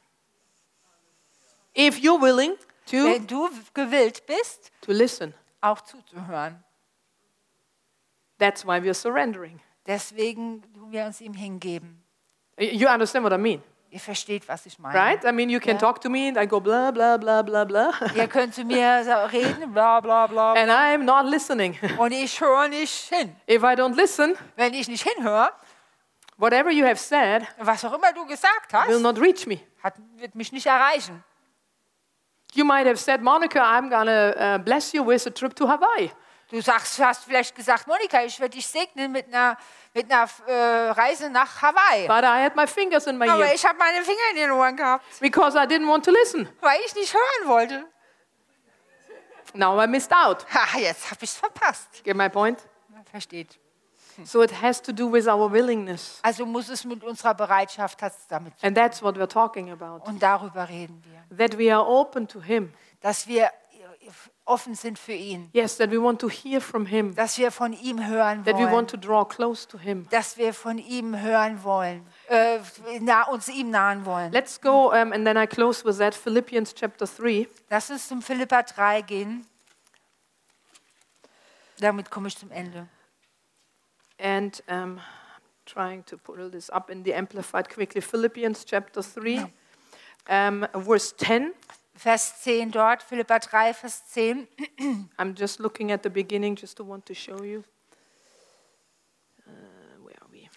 If you're willing to, Wenn du gewillt bist, to listen. auch zuzuhören. That's why we're surrendering. Deswegen tun wir uns ihm hingeben. You understand what I mean, Ihr versteht, was ich meine. right? I mean, you can Yeah. talk to me and I go blah, blah, blah, blah, blah. Ihr könnt zu mir so reden, bla bla bla. And I'm not listening. Und ich höre nicht hin. If I don't listen, Wenn ich nicht hinhöre, whatever you have said was auch immer du gesagt will hast, not reach me. hat, wird mich nicht erreichen. You might have said, Monica, I'm going to uh, bless you with a trip to Hawaii. Du sagst, hast vielleicht gesagt, Monika, ich werde dich segnen mit einer, mit einer äh, Reise nach Hawaii. But I had my fingers in my Aber ear ich habe meine Finger in den Ohren gehabt, because I didn't want to listen. weil ich nicht hören wollte. Now I missed out. Ha, jetzt habe ich es verpasst. Get my point? Versteht. So it has to do with our willingness. Also muss es mit unserer Bereitschaft hat's damit zu And that's what we're talking about. tun. Und darüber reden wir. That we are open to Him. Dass wir offen sind für ihn. Yes, that we want to hear from Him. Dass wir von ihm hören That we wollen. want to draw close to Him. Dass wir von ihm hören wollen. Äh, na, uns ihm nahen wollen. Let's go, um, and then I close with that. Philippians chapter three. Lass uns zum Philipper drei gehen. Damit komme ich zum Ende. And um, I'm trying to pull this up in the Amplified quickly. Philippians chapter three, um, verse ten. Vers zehn dort, Philipper drei, Vers zehn. I'm just looking at the beginning just to want to show you. Uh, where are we?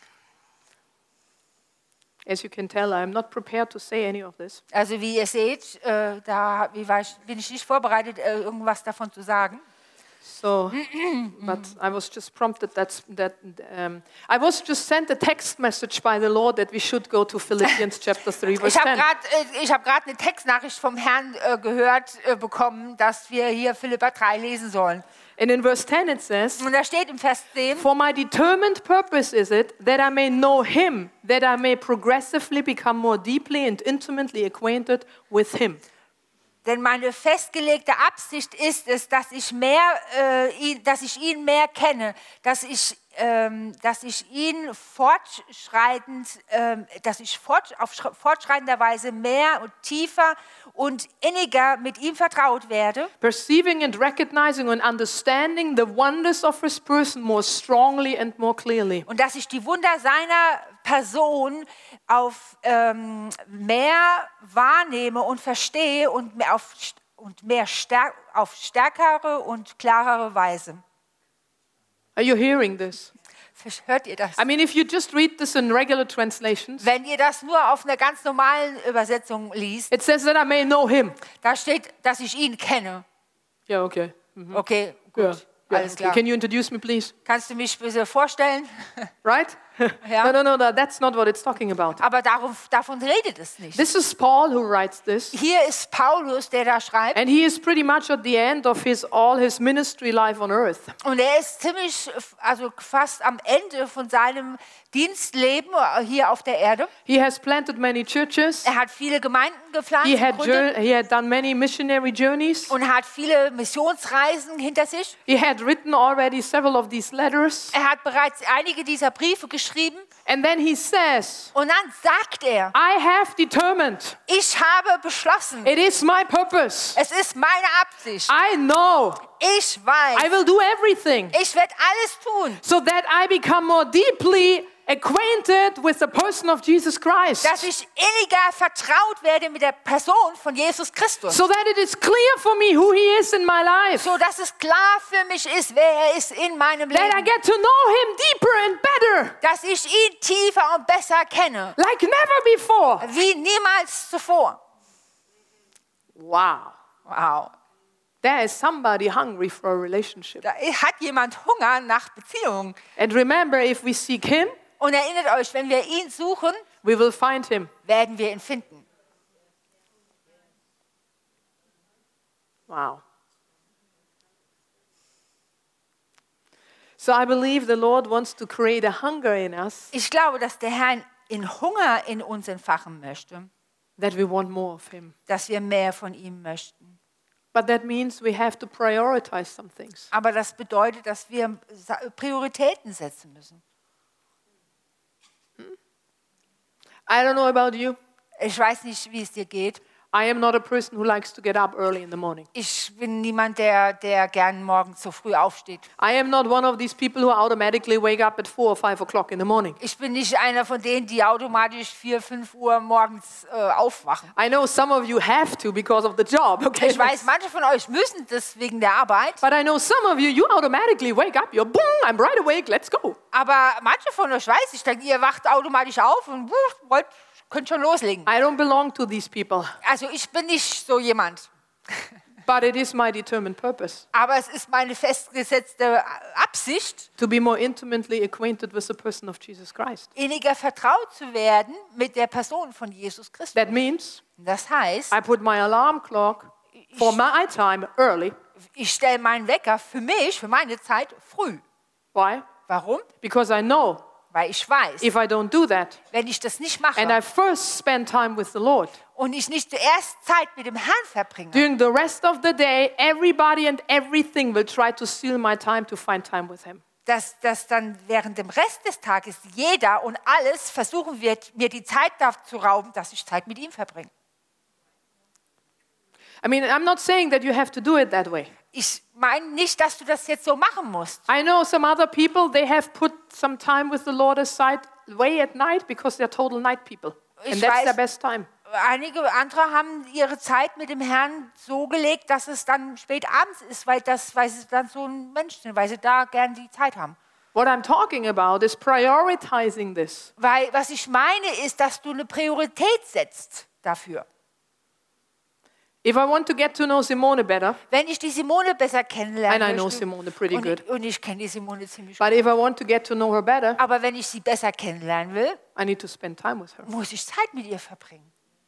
As you can tell, I'm not prepared to say any of this. Also wie ihr seht, äh, da wie war ich, bin ich nicht vorbereitet, äh, irgendwas davon zu sagen. So, but I was just prompted that, that um, I was just sent a text message by the Lord that we should go to Philippians chapter three, verse Ich habe ten. gerade ich hab grad eine Textnachricht vom Herrn äh, gehört äh, bekommen, dass wir hier Philipper drei lesen sollen. And in verse ten it says, Und da steht im Vers zehn, for my determined purpose is it that I may know him, that I may progressively become more deeply and intimately acquainted with him. denn meine festgelegte Absicht ist es, dass ich, mehr, äh, ihn, dass ich ihn mehr kenne, dass ich, ähm, dass ich ihn fortschreitend, ähm, dass ich fort, auf fortschreitender Weise mehr und tiefer und inniger mit ihm vertraut werde. Perceiving and recognizing and understanding the wonders of his person more strongly and more clearly. Und dass ich die Wunder seiner Person auf ähm, mehr wahrnehme und verstehe und mehr auf, und mehr stär, auf stärkere und klarere Weise. Are you hearing this? Hört ihr das? I mean, if you just read this in regular translations, Wenn ihr das nur auf einer ganz normalen Übersetzung liest, it says that I may know him. da steht, dass ich ihn kenne. Yeah, okay. Mhm. Okay, gut, Yeah, yeah. alles klar. Can you introduce me, please? Kannst du mich bitte vorstellen? Right? Ja. No, no, no, that, that's not what it's talking about. Aber darum, davon redet es nicht. This is Paul who writes this, Hier ist Paulus, der da schreibt. and he is pretty much at the end of his all his ministry life on earth. Und er ist ziemlich, also fast am Ende von seinem Dienstleben hier auf der Erde. He has planted many churches. Er hat viele Gemeinden gepflanzt He had gegründet jour- he had done many missionary journeys. und hat viele Missionsreisen hinter sich. He had written already several of these letters. Er hat bereits einige dieser Briefe geschrieben. And then he says, Und dann sagt er, I have determined. ich habe beschlossen, It is my purpose. es ist meine Absicht. I know Ich weiß, I will do everything ich werde alles tun, so that I become more deeply acquainted with the person of Jesus Christ. dass ich inniger vertraut werde mit der Person von Jesus Christus. So that it is clear for me who he is in my life. So dass es klar für mich ist, wer er ist in meinem That I Leben. get to know him deeper and better, Dass ich ihn tiefer und besser kenne, like never before. wie niemals zuvor. Wow. Wow. There is somebody hungry for a relationship. Da hat jemand Hunger nach Beziehung. And remember, if we seek him, Und erinnert euch, wenn wir ihn suchen, we will find him. werden wir ihn finden. Wow. So I believe the Lord wants to create a hunger in us Ich glaube, dass der Herr in Hunger in uns entfachen möchte, that we want more of him. dass wir mehr von ihm möchten. But that means we have to prioritize some things. Aber das bedeutet, dass wir Prioritäten setzen müssen. I don't know about you. Ich weiß nicht, wie es dir geht. I am not a person who likes to get up early in the morning. Ich bin niemand, der, der gern morgens so früh aufsteht. I am not one of these people who automatically wake up at four or five o'clock in the morning. Ich bin nicht einer von denen, die automatisch vier, fünf Uhr morgens äh, aufwachen. I know some of you have to because of the job, okay? Ich weiß, manche von euch müssen das wegen der Arbeit. But I know some of you, you automatically wake up, you're boom, I'm right awake, let's go. Aber manche von euch weiß ich, dann ihr wacht automatisch auf und wuff, wollt, könnt schon loslegen. I don't belong to these people, Also ich bin nicht so jemand. but it is my determined purpose Aber es ist meine festgesetzte Absicht, to be more intimately acquainted with the person of Jesus Christ. inniger vertraut zu werden mit der Person von Jesus Christus. That means Das heißt, I put my alarm clock for my time early. ich stelle meinen Wecker für mich, für meine Zeit früh. Why? Warum? Because I know Weil ich weiß, if I don't do that wenn ich das nicht and I mache first spend time with the Lord, und ich nicht zuerst Zeit mit dem Herrn verbringe, during the rest of the day, everybody and everything will try to steal my time to find time with him. dass, dass dann während dem Rest des Tages jeder und alles versuchen wird, mir die Zeit dazu rauben, dass ich Zeit mit ihm verbringe. I mean, I'm not saying that you have to do it that way. Ich meine nicht, dass du das jetzt so machen musst. I know some other people, they have put some time with the Lord aside way at night because they're total night people. And Ich that's weiß- their best time. Einige andere haben ihre Zeit mit dem Herrn so gelegt, dass es dann spät abends ist, weil, das, weil sie dann so ein Mensch sind, weil sie da gern die Zeit haben. What I'm talking about is prioritizing this. Weil was ich meine ist, dass du eine Priorität setzt dafür. If I want to get to know Simone better, Wenn ich die Simone besser kennenlernen and I know möchte, Simone pretty und, good, ich- und ich kenne die Simone ziemlich but gut, if I want to get to know her better, aber wenn ich sie besser kennenlernen will, I need to spend time with her. muss ich Zeit mit ihr verbringen.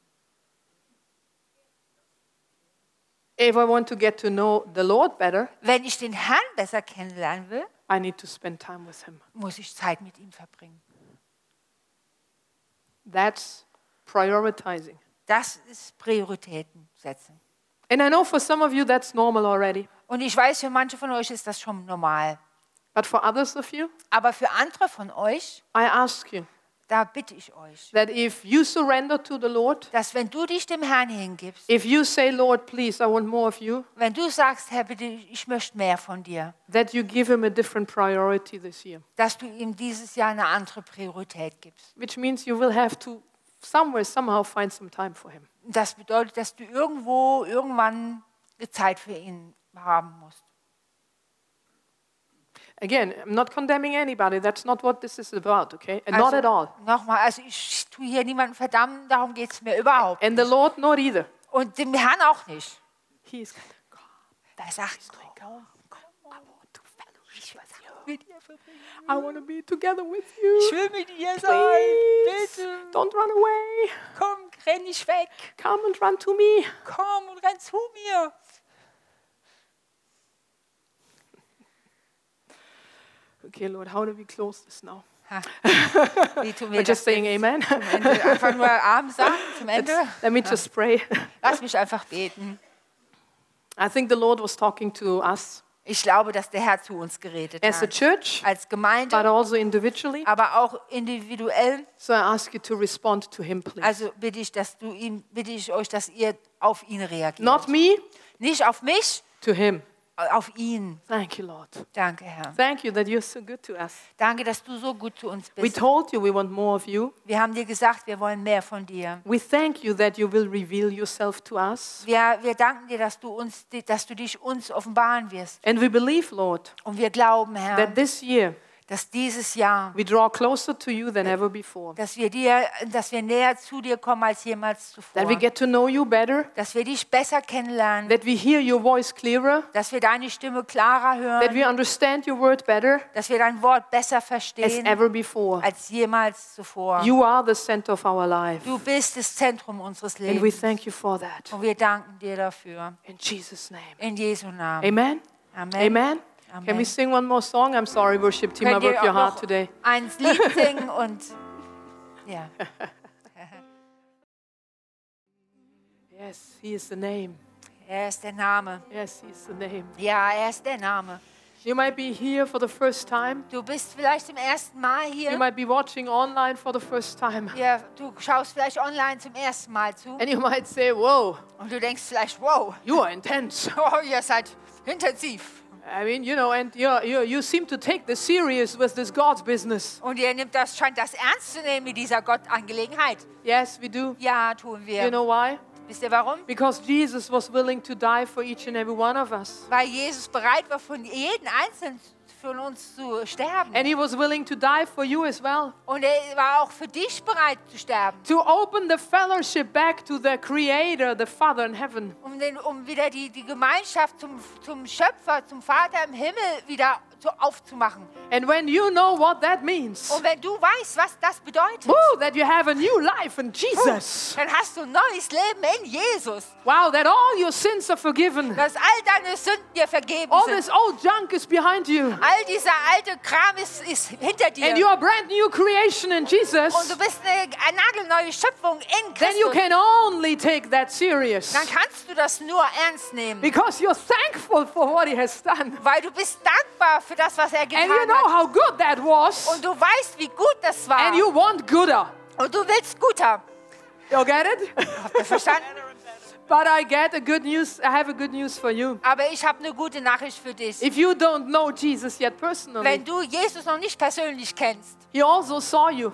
If I want to get to know the Lord better, Wenn ich den Herrn besser kennenlernen will, I need to spend time with him. muss ich Zeit mit ihm verbringen. That's prioritizing. Das ist Prioritäten setzen. And I know for some of you that's normal already, Und ich weiß, für manche von euch ist das schon normal. but for others of you, Aber für andere von euch, I ask you da bitte ich euch, that if you surrender to the Lord, dass wenn du dich dem Herrn hingibst, if you say, Lord, please, I want more of you, wenn du sagst, Herr, bitte, ich möchte mehr von dir, that you give him a different priority this year, dass du ihm dieses Jahr eine andere Priorität gibst. which means you will have to somewhere, somehow find some time for him. Das bedeutet, dass du irgendwo, irgendwann eine Zeit für ihn haben musst. Again, I'm not condemning anybody. That's not what this is about, okay? And not at all. Nochmal, also ich tue hier niemanden verdammen, darum geht es mir überhaupt And the nicht. Lord not either. Und dem Herrn auch nicht. He is kind of, Er sagt, komm, komm, I want to ich fellowship with you. mit dir verbringen. I want to be together with you. Ich will mit dir sein. Please, Bitte. don't run away. Komm, renn nicht weg. Come and run to me. Komm und renn zu mir. Okay, Lord, how do we close this now? Ha. Wie tun We're wir just das saying jetzt amen. zum Ende? Einfach nur Abend sagen zum Ende? Let me just pray. Lass mich einfach beten. I think the Lord was talking to us Ich glaube, dass der Herr zu uns geredet as a hat. church, Als Gemeinde, but also individually. aber auch individuell. So I ask you to respond to him, please. Also bitte ich, dass du ihm, bitte ich euch, dass ihr auf ihn reagiert. Not me, Nicht auf mich, to him. auf ihn. Thank you, Lord. Danke, Herr. Thank you that you're so good to us. Danke, dass du so gut zu uns We bist. told you we want more of you. Wir haben dir gesagt, wir wollen mehr von dir. We thank you that you will reveal yourself to us. Wir, wir danken dir, dass du, uns, dass du dich uns offenbaren wirst. And we believe, Lord, Und wir glauben, Herr, that this year dass dieses Jahr, we draw closer to you than ever before. dass wir, dir, dass wir näher zu dir kommen als jemals zuvor. That we get to know you better. Dass wir dich besser kennenlernen. That we hear your voice clearer. Dass wir deine Stimme klarer That we hören. understand your word better Dass wir dein Wort besser as verstehen ever before. als jemals zuvor. You are the center of our life. Du bist das Zentrum unseres And we Lebens. thank you for that. Und wir danken dir dafür. In Jesus' name. In Jesu Namen. Amen. Amen. Amen. Can we Amen. sing one more song? I'm sorry, worship team, I Könnt ihr worked your auch heart noch today. ein Lied singen und ja. Yes, he is the name. Er ist der Name. Yes, he is the name. Ja, er ist der Name. You might be here for the first time. Du bist vielleicht zum ersten Mal You hier. might be watching online for the first time. Ja, du schaust vielleicht online zum ersten Mal zu And you might say, whoa, und du denkst vielleicht, wow, you are intense. oh, ihr seid intensiv. I mean, you know, and you you you seem to take this serious with this God's business. Und ihr nimmt das, scheint das ernst zu nehmen mit dieser Gott-Angelegenheit. Yes, we do. Ja, tun wir. You know why? Wisst ihr warum? Because Jesus was willing to die for each and every one of us. Weil Jesus bereit war, von jedem Einzelnen von uns zu sterben. And he was willing to die for you as well. Und er war auch für dich bereit zu sterben. To open the fellowship back to the Creator, the Father in heaven. Um, den, um wieder die, die Gemeinschaft zum, zum Schöpfer, zum Vater im Himmel wieder zu, aufzumachen. And when you know what that means, Und wenn du weißt, was das bedeutet, woo, that you have a new life in Jesus. dann hast du ein neues Leben in Jesus. Wow, that all your sins are forgiven. Dass all deine Sünden dir vergeben All sind. this old junk is behind you. All dieser alte Kram ist, ist hinter dir. And you are a brand new creation in Jesus. Und du bist eine, eine nagelneue Schöpfung in Then you Christus. can only take that serious. Dann kannst du das nur ernst nehmen. Because you're thankful for what he has done. Weil du bist dankbar für das, was er And getan you know hat. how good that was. Und du weißt, wie gut das war. And you want gooder. Und du willst guter. You get it? Habt ihr verstanden? But I get a good news. I have a good news for you. Aber ich habe eine gute Nachricht für dich. If you don't know Jesus yet personally, Wenn du Jesus noch nicht persönlich kennst, he also saw you.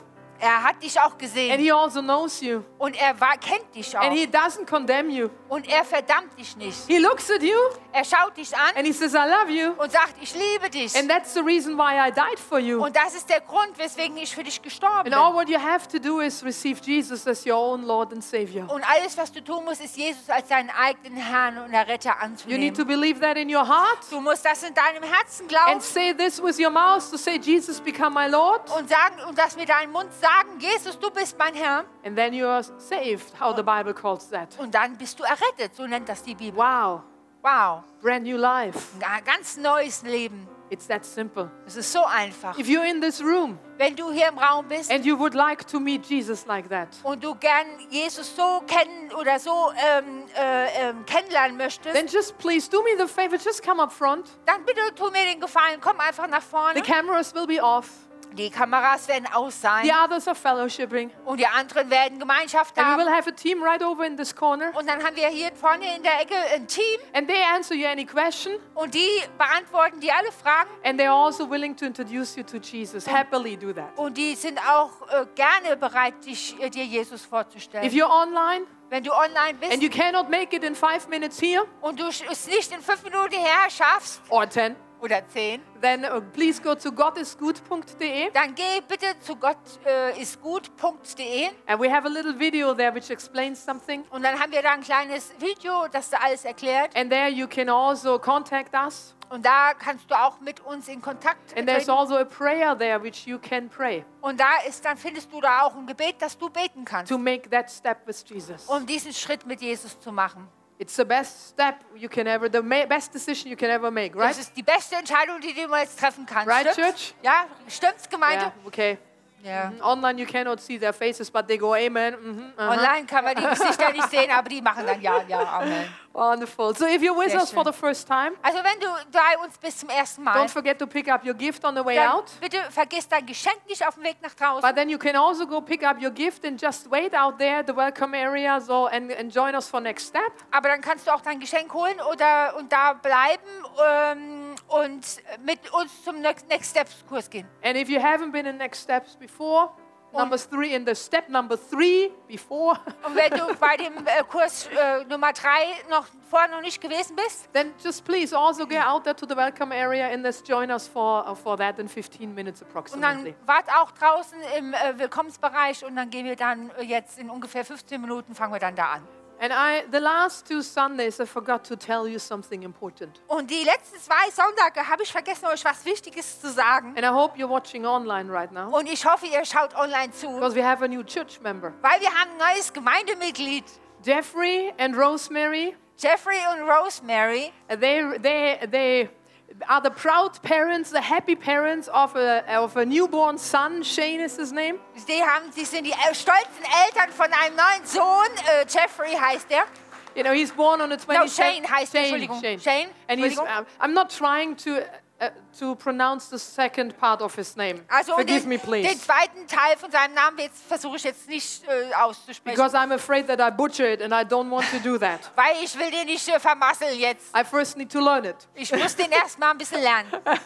Er hat dich auch And gesehen. he also knows you. Und er war, kennt dich And auch. he doesn't condemn you. Und er verdammt dich nicht. He looks at you Er schaut dich an and he says, I love you. und sagt, ich liebe dich. And that's the reason why I died for you. Und das ist der Grund, weswegen ich für dich gestorben And all bin. what you have to do is receive Jesus as your own Lord and Savior. Und alles, was du tun musst, ist Jesus als deinen eigenen Herrn und Erretter You need to anzunehmen. believe that in your heart Du musst das in deinem Herzen glauben and say this with your mouth to say, Jesus, become my Lord. und sagen und das mit deinem Mund sagen, Jesus, du bist mein Herr. And then you are saved, how the Bible calls that. Und dann bist du errettet, so nennt das die Bibel. Wow, Wow, brand new life. ein ganz neues Leben. It's that simple. Es ist so einfach. If you're in this room Wenn du hier im Raum bist and you would like to meet Jesus like that, und du gern Jesus so kennen oder so ähm, äh, ähm, kennenlernen möchtest, then just please do me the favor, just come up front. dann bitte tu mir den Gefallen, komm einfach nach vorne. The cameras will be off. Die Kameras werden aus sein The others are fellowshipping. und die anderen werden Gemeinschaft And we haben. will have a team right over in this corner. Und dann haben wir hier vorne in der Ecke ein Team And they answer you any question. und die beantworten dir alle Fragen And they're also willing to introduce you to Jesus. Happily do that. und die sind auch äh, gerne bereit, dich, äh, dir Jesus vorzustellen. If you're online Wenn du online bist and you cannot make it in five minutes here und du es nicht in fünf Minuten her schaffst or ten, oder zehn, then uh, please go to gottisgut punkt de. dann geh bitte zu gottisgut punkt de And we have a little video there which explains something. und dann haben wir da ein kleines Video, das da alles erklärt. And there you can also contact us. Und da kannst du auch mit uns in Kontakt And there's treten. also a prayer there which you can pray Und da ist, dann findest du da auch ein Gebet, das du beten kannst, to make that step with Jesus. um diesen Schritt mit Jesus zu machen. It's the best step you can ever, the ma- best decision you can ever make, right? Das ist die beste Entscheidung, die du jetzt treffen kannst. Right, Stimmt's? Church? Ja, stimmt's, Gemeinde? Yeah, okay. Ja. Mhm. Online you cannot see their faces, but they go amen. Mhm, uh-huh. Online kann man die Gesichter nicht sehen, aber die machen dann ja, ja, Amen. Wonderful. So if you're with Sehr us for schön. the first time, Also wenn du bei uns bist zum ersten Mal, don't forget to pick up your gift on the way dann out. bitte vergiss dein Geschenk nicht auf dem Weg nach draußen. But then you can also go pick up your gift and just wait out there at the welcome area so and, and join us for next step. Aber dann kannst du auch dein Geschenk holen oder und da bleiben ähm, und mit uns zum Next Next Steps Kurs gehen. And if you haven't been in next steps before, number three in the step number three before, Und wenn du bei dem äh, Kurs äh, Nummer drei noch vorher noch nicht gewesen bist, then just please also get out there to the welcome area and let's join us for uh, for that in fifteen minutes und approximately. dann wart auch draußen im äh, Willkommensbereich und dann gehen wir dann äh, jetzt in ungefähr fünfzehn Minuten fangen wir dann da an. And I, the last two Sundays, I forgot to tell you something important. Und die letzten zwei Sonntage habe ich vergessen, euch was Wichtiges zu sagen. And I hope you're watching online right now Und ich hoffe, ihr schaut online zu, because we have a new church member. weil wir haben ein neues Gemeindemitglied. Jeffrey and Rosemary, Jeffrey und Rosemary, uh, they, they, they are the proud parents, the happy parents of a, of a newborn son. Shane is his name. die, haben, die sind die äh, stolzen Eltern von einem neuen Sohn. Äh, Jeffrey heißt er. You know, he's born on the No, twenty-seventh. Shane heißt er, Shane, Entschuldigung. Shane. Shane, And he's, Entschuldigung. uh, I'm not trying to, uh, to pronounce the second part of his name. Also Forgive den, me, den please. zweiten Teil von seinem Namen jetzt versuche ich jetzt nicht äh, auszusprechen. Because I'm afraid that I butcher it and I don't want to do that. Weil ich will den nicht äh, vermasseln jetzt. I first need to learn it. Ich muss den erst mal ein bisschen lernen.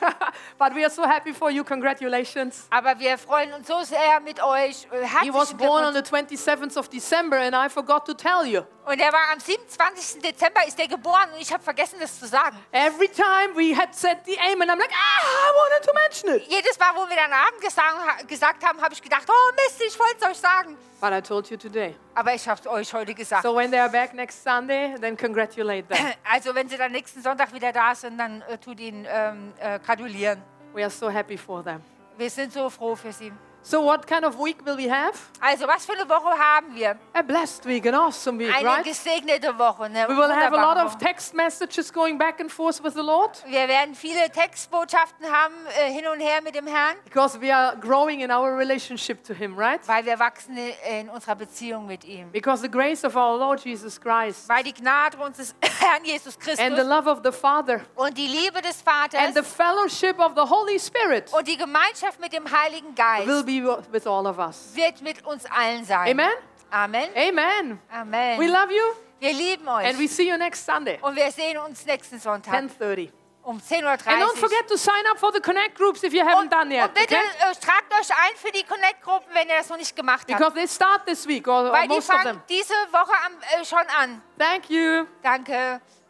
But we are so happy for you. Congratulations. Aber wir freuen uns so sehr mit euch. Äh, He was Herzlichen born on Glückwunsch. the twenty-seventh of December and I forgot to tell you. Und er war am siebenundzwanzigsten Dezember ist er geboren und ich habe vergessen, das zu sagen. Every time we had said the amen, I'm like, ah, I wanted to mention it. Jedes Mal, wo wir dann Abend gesagt, gesagt haben, habe ich gedacht, oh Mist, ich wollte es euch sagen. But I told you today. Aber ich habe es euch heute gesagt. So when they are back next Sunday, then congratulate them. Also wenn sie dann nächsten Sonntag wieder da sind, dann äh, tut ihnen ähm, äh, gratulieren. We are so happy for them. Wir sind so froh für sie. So what kind of week will we have? Also was für eine Woche haben wir? A blessed week, an awesome week, Eine right? gesegnete Woche. Eine We will have a lot wunderbare of Woche. text messages going back and forth with the Lord Wir werden viele Textbotschaften haben, äh, hin und her mit dem Herrn, because we are growing in our relationship to Him, right? weil wir wachsen in unserer Beziehung mit ihm. Because the grace of our Lord Jesus Christ Weil die Gnade unseres Herrn Jesus and the Christus love of the Father und die Liebe des and Vaters the fellowship of the Holy Spirit und die Gemeinschaft mit dem Heiligen will Geist be with all of us. wird mit uns allen sein. Amen? Amen. Amen. We Amen. love you Wir lieben and we euch. see you next Sunday, Und wir sehen uns nächsten Sonntag ten thirty. Um zehn Uhr And don't dreißig. forget to sign up for the Connect groups if you haven't Und, done yet. und bitte Okay? äh, tragt euch ein für die Connect-Gruppen, wenn ihr das noch nicht gemacht habt. Because they start this week, or, or Weil die most of them. fangen diese Woche am, äh, schon an. Thank you. Danke.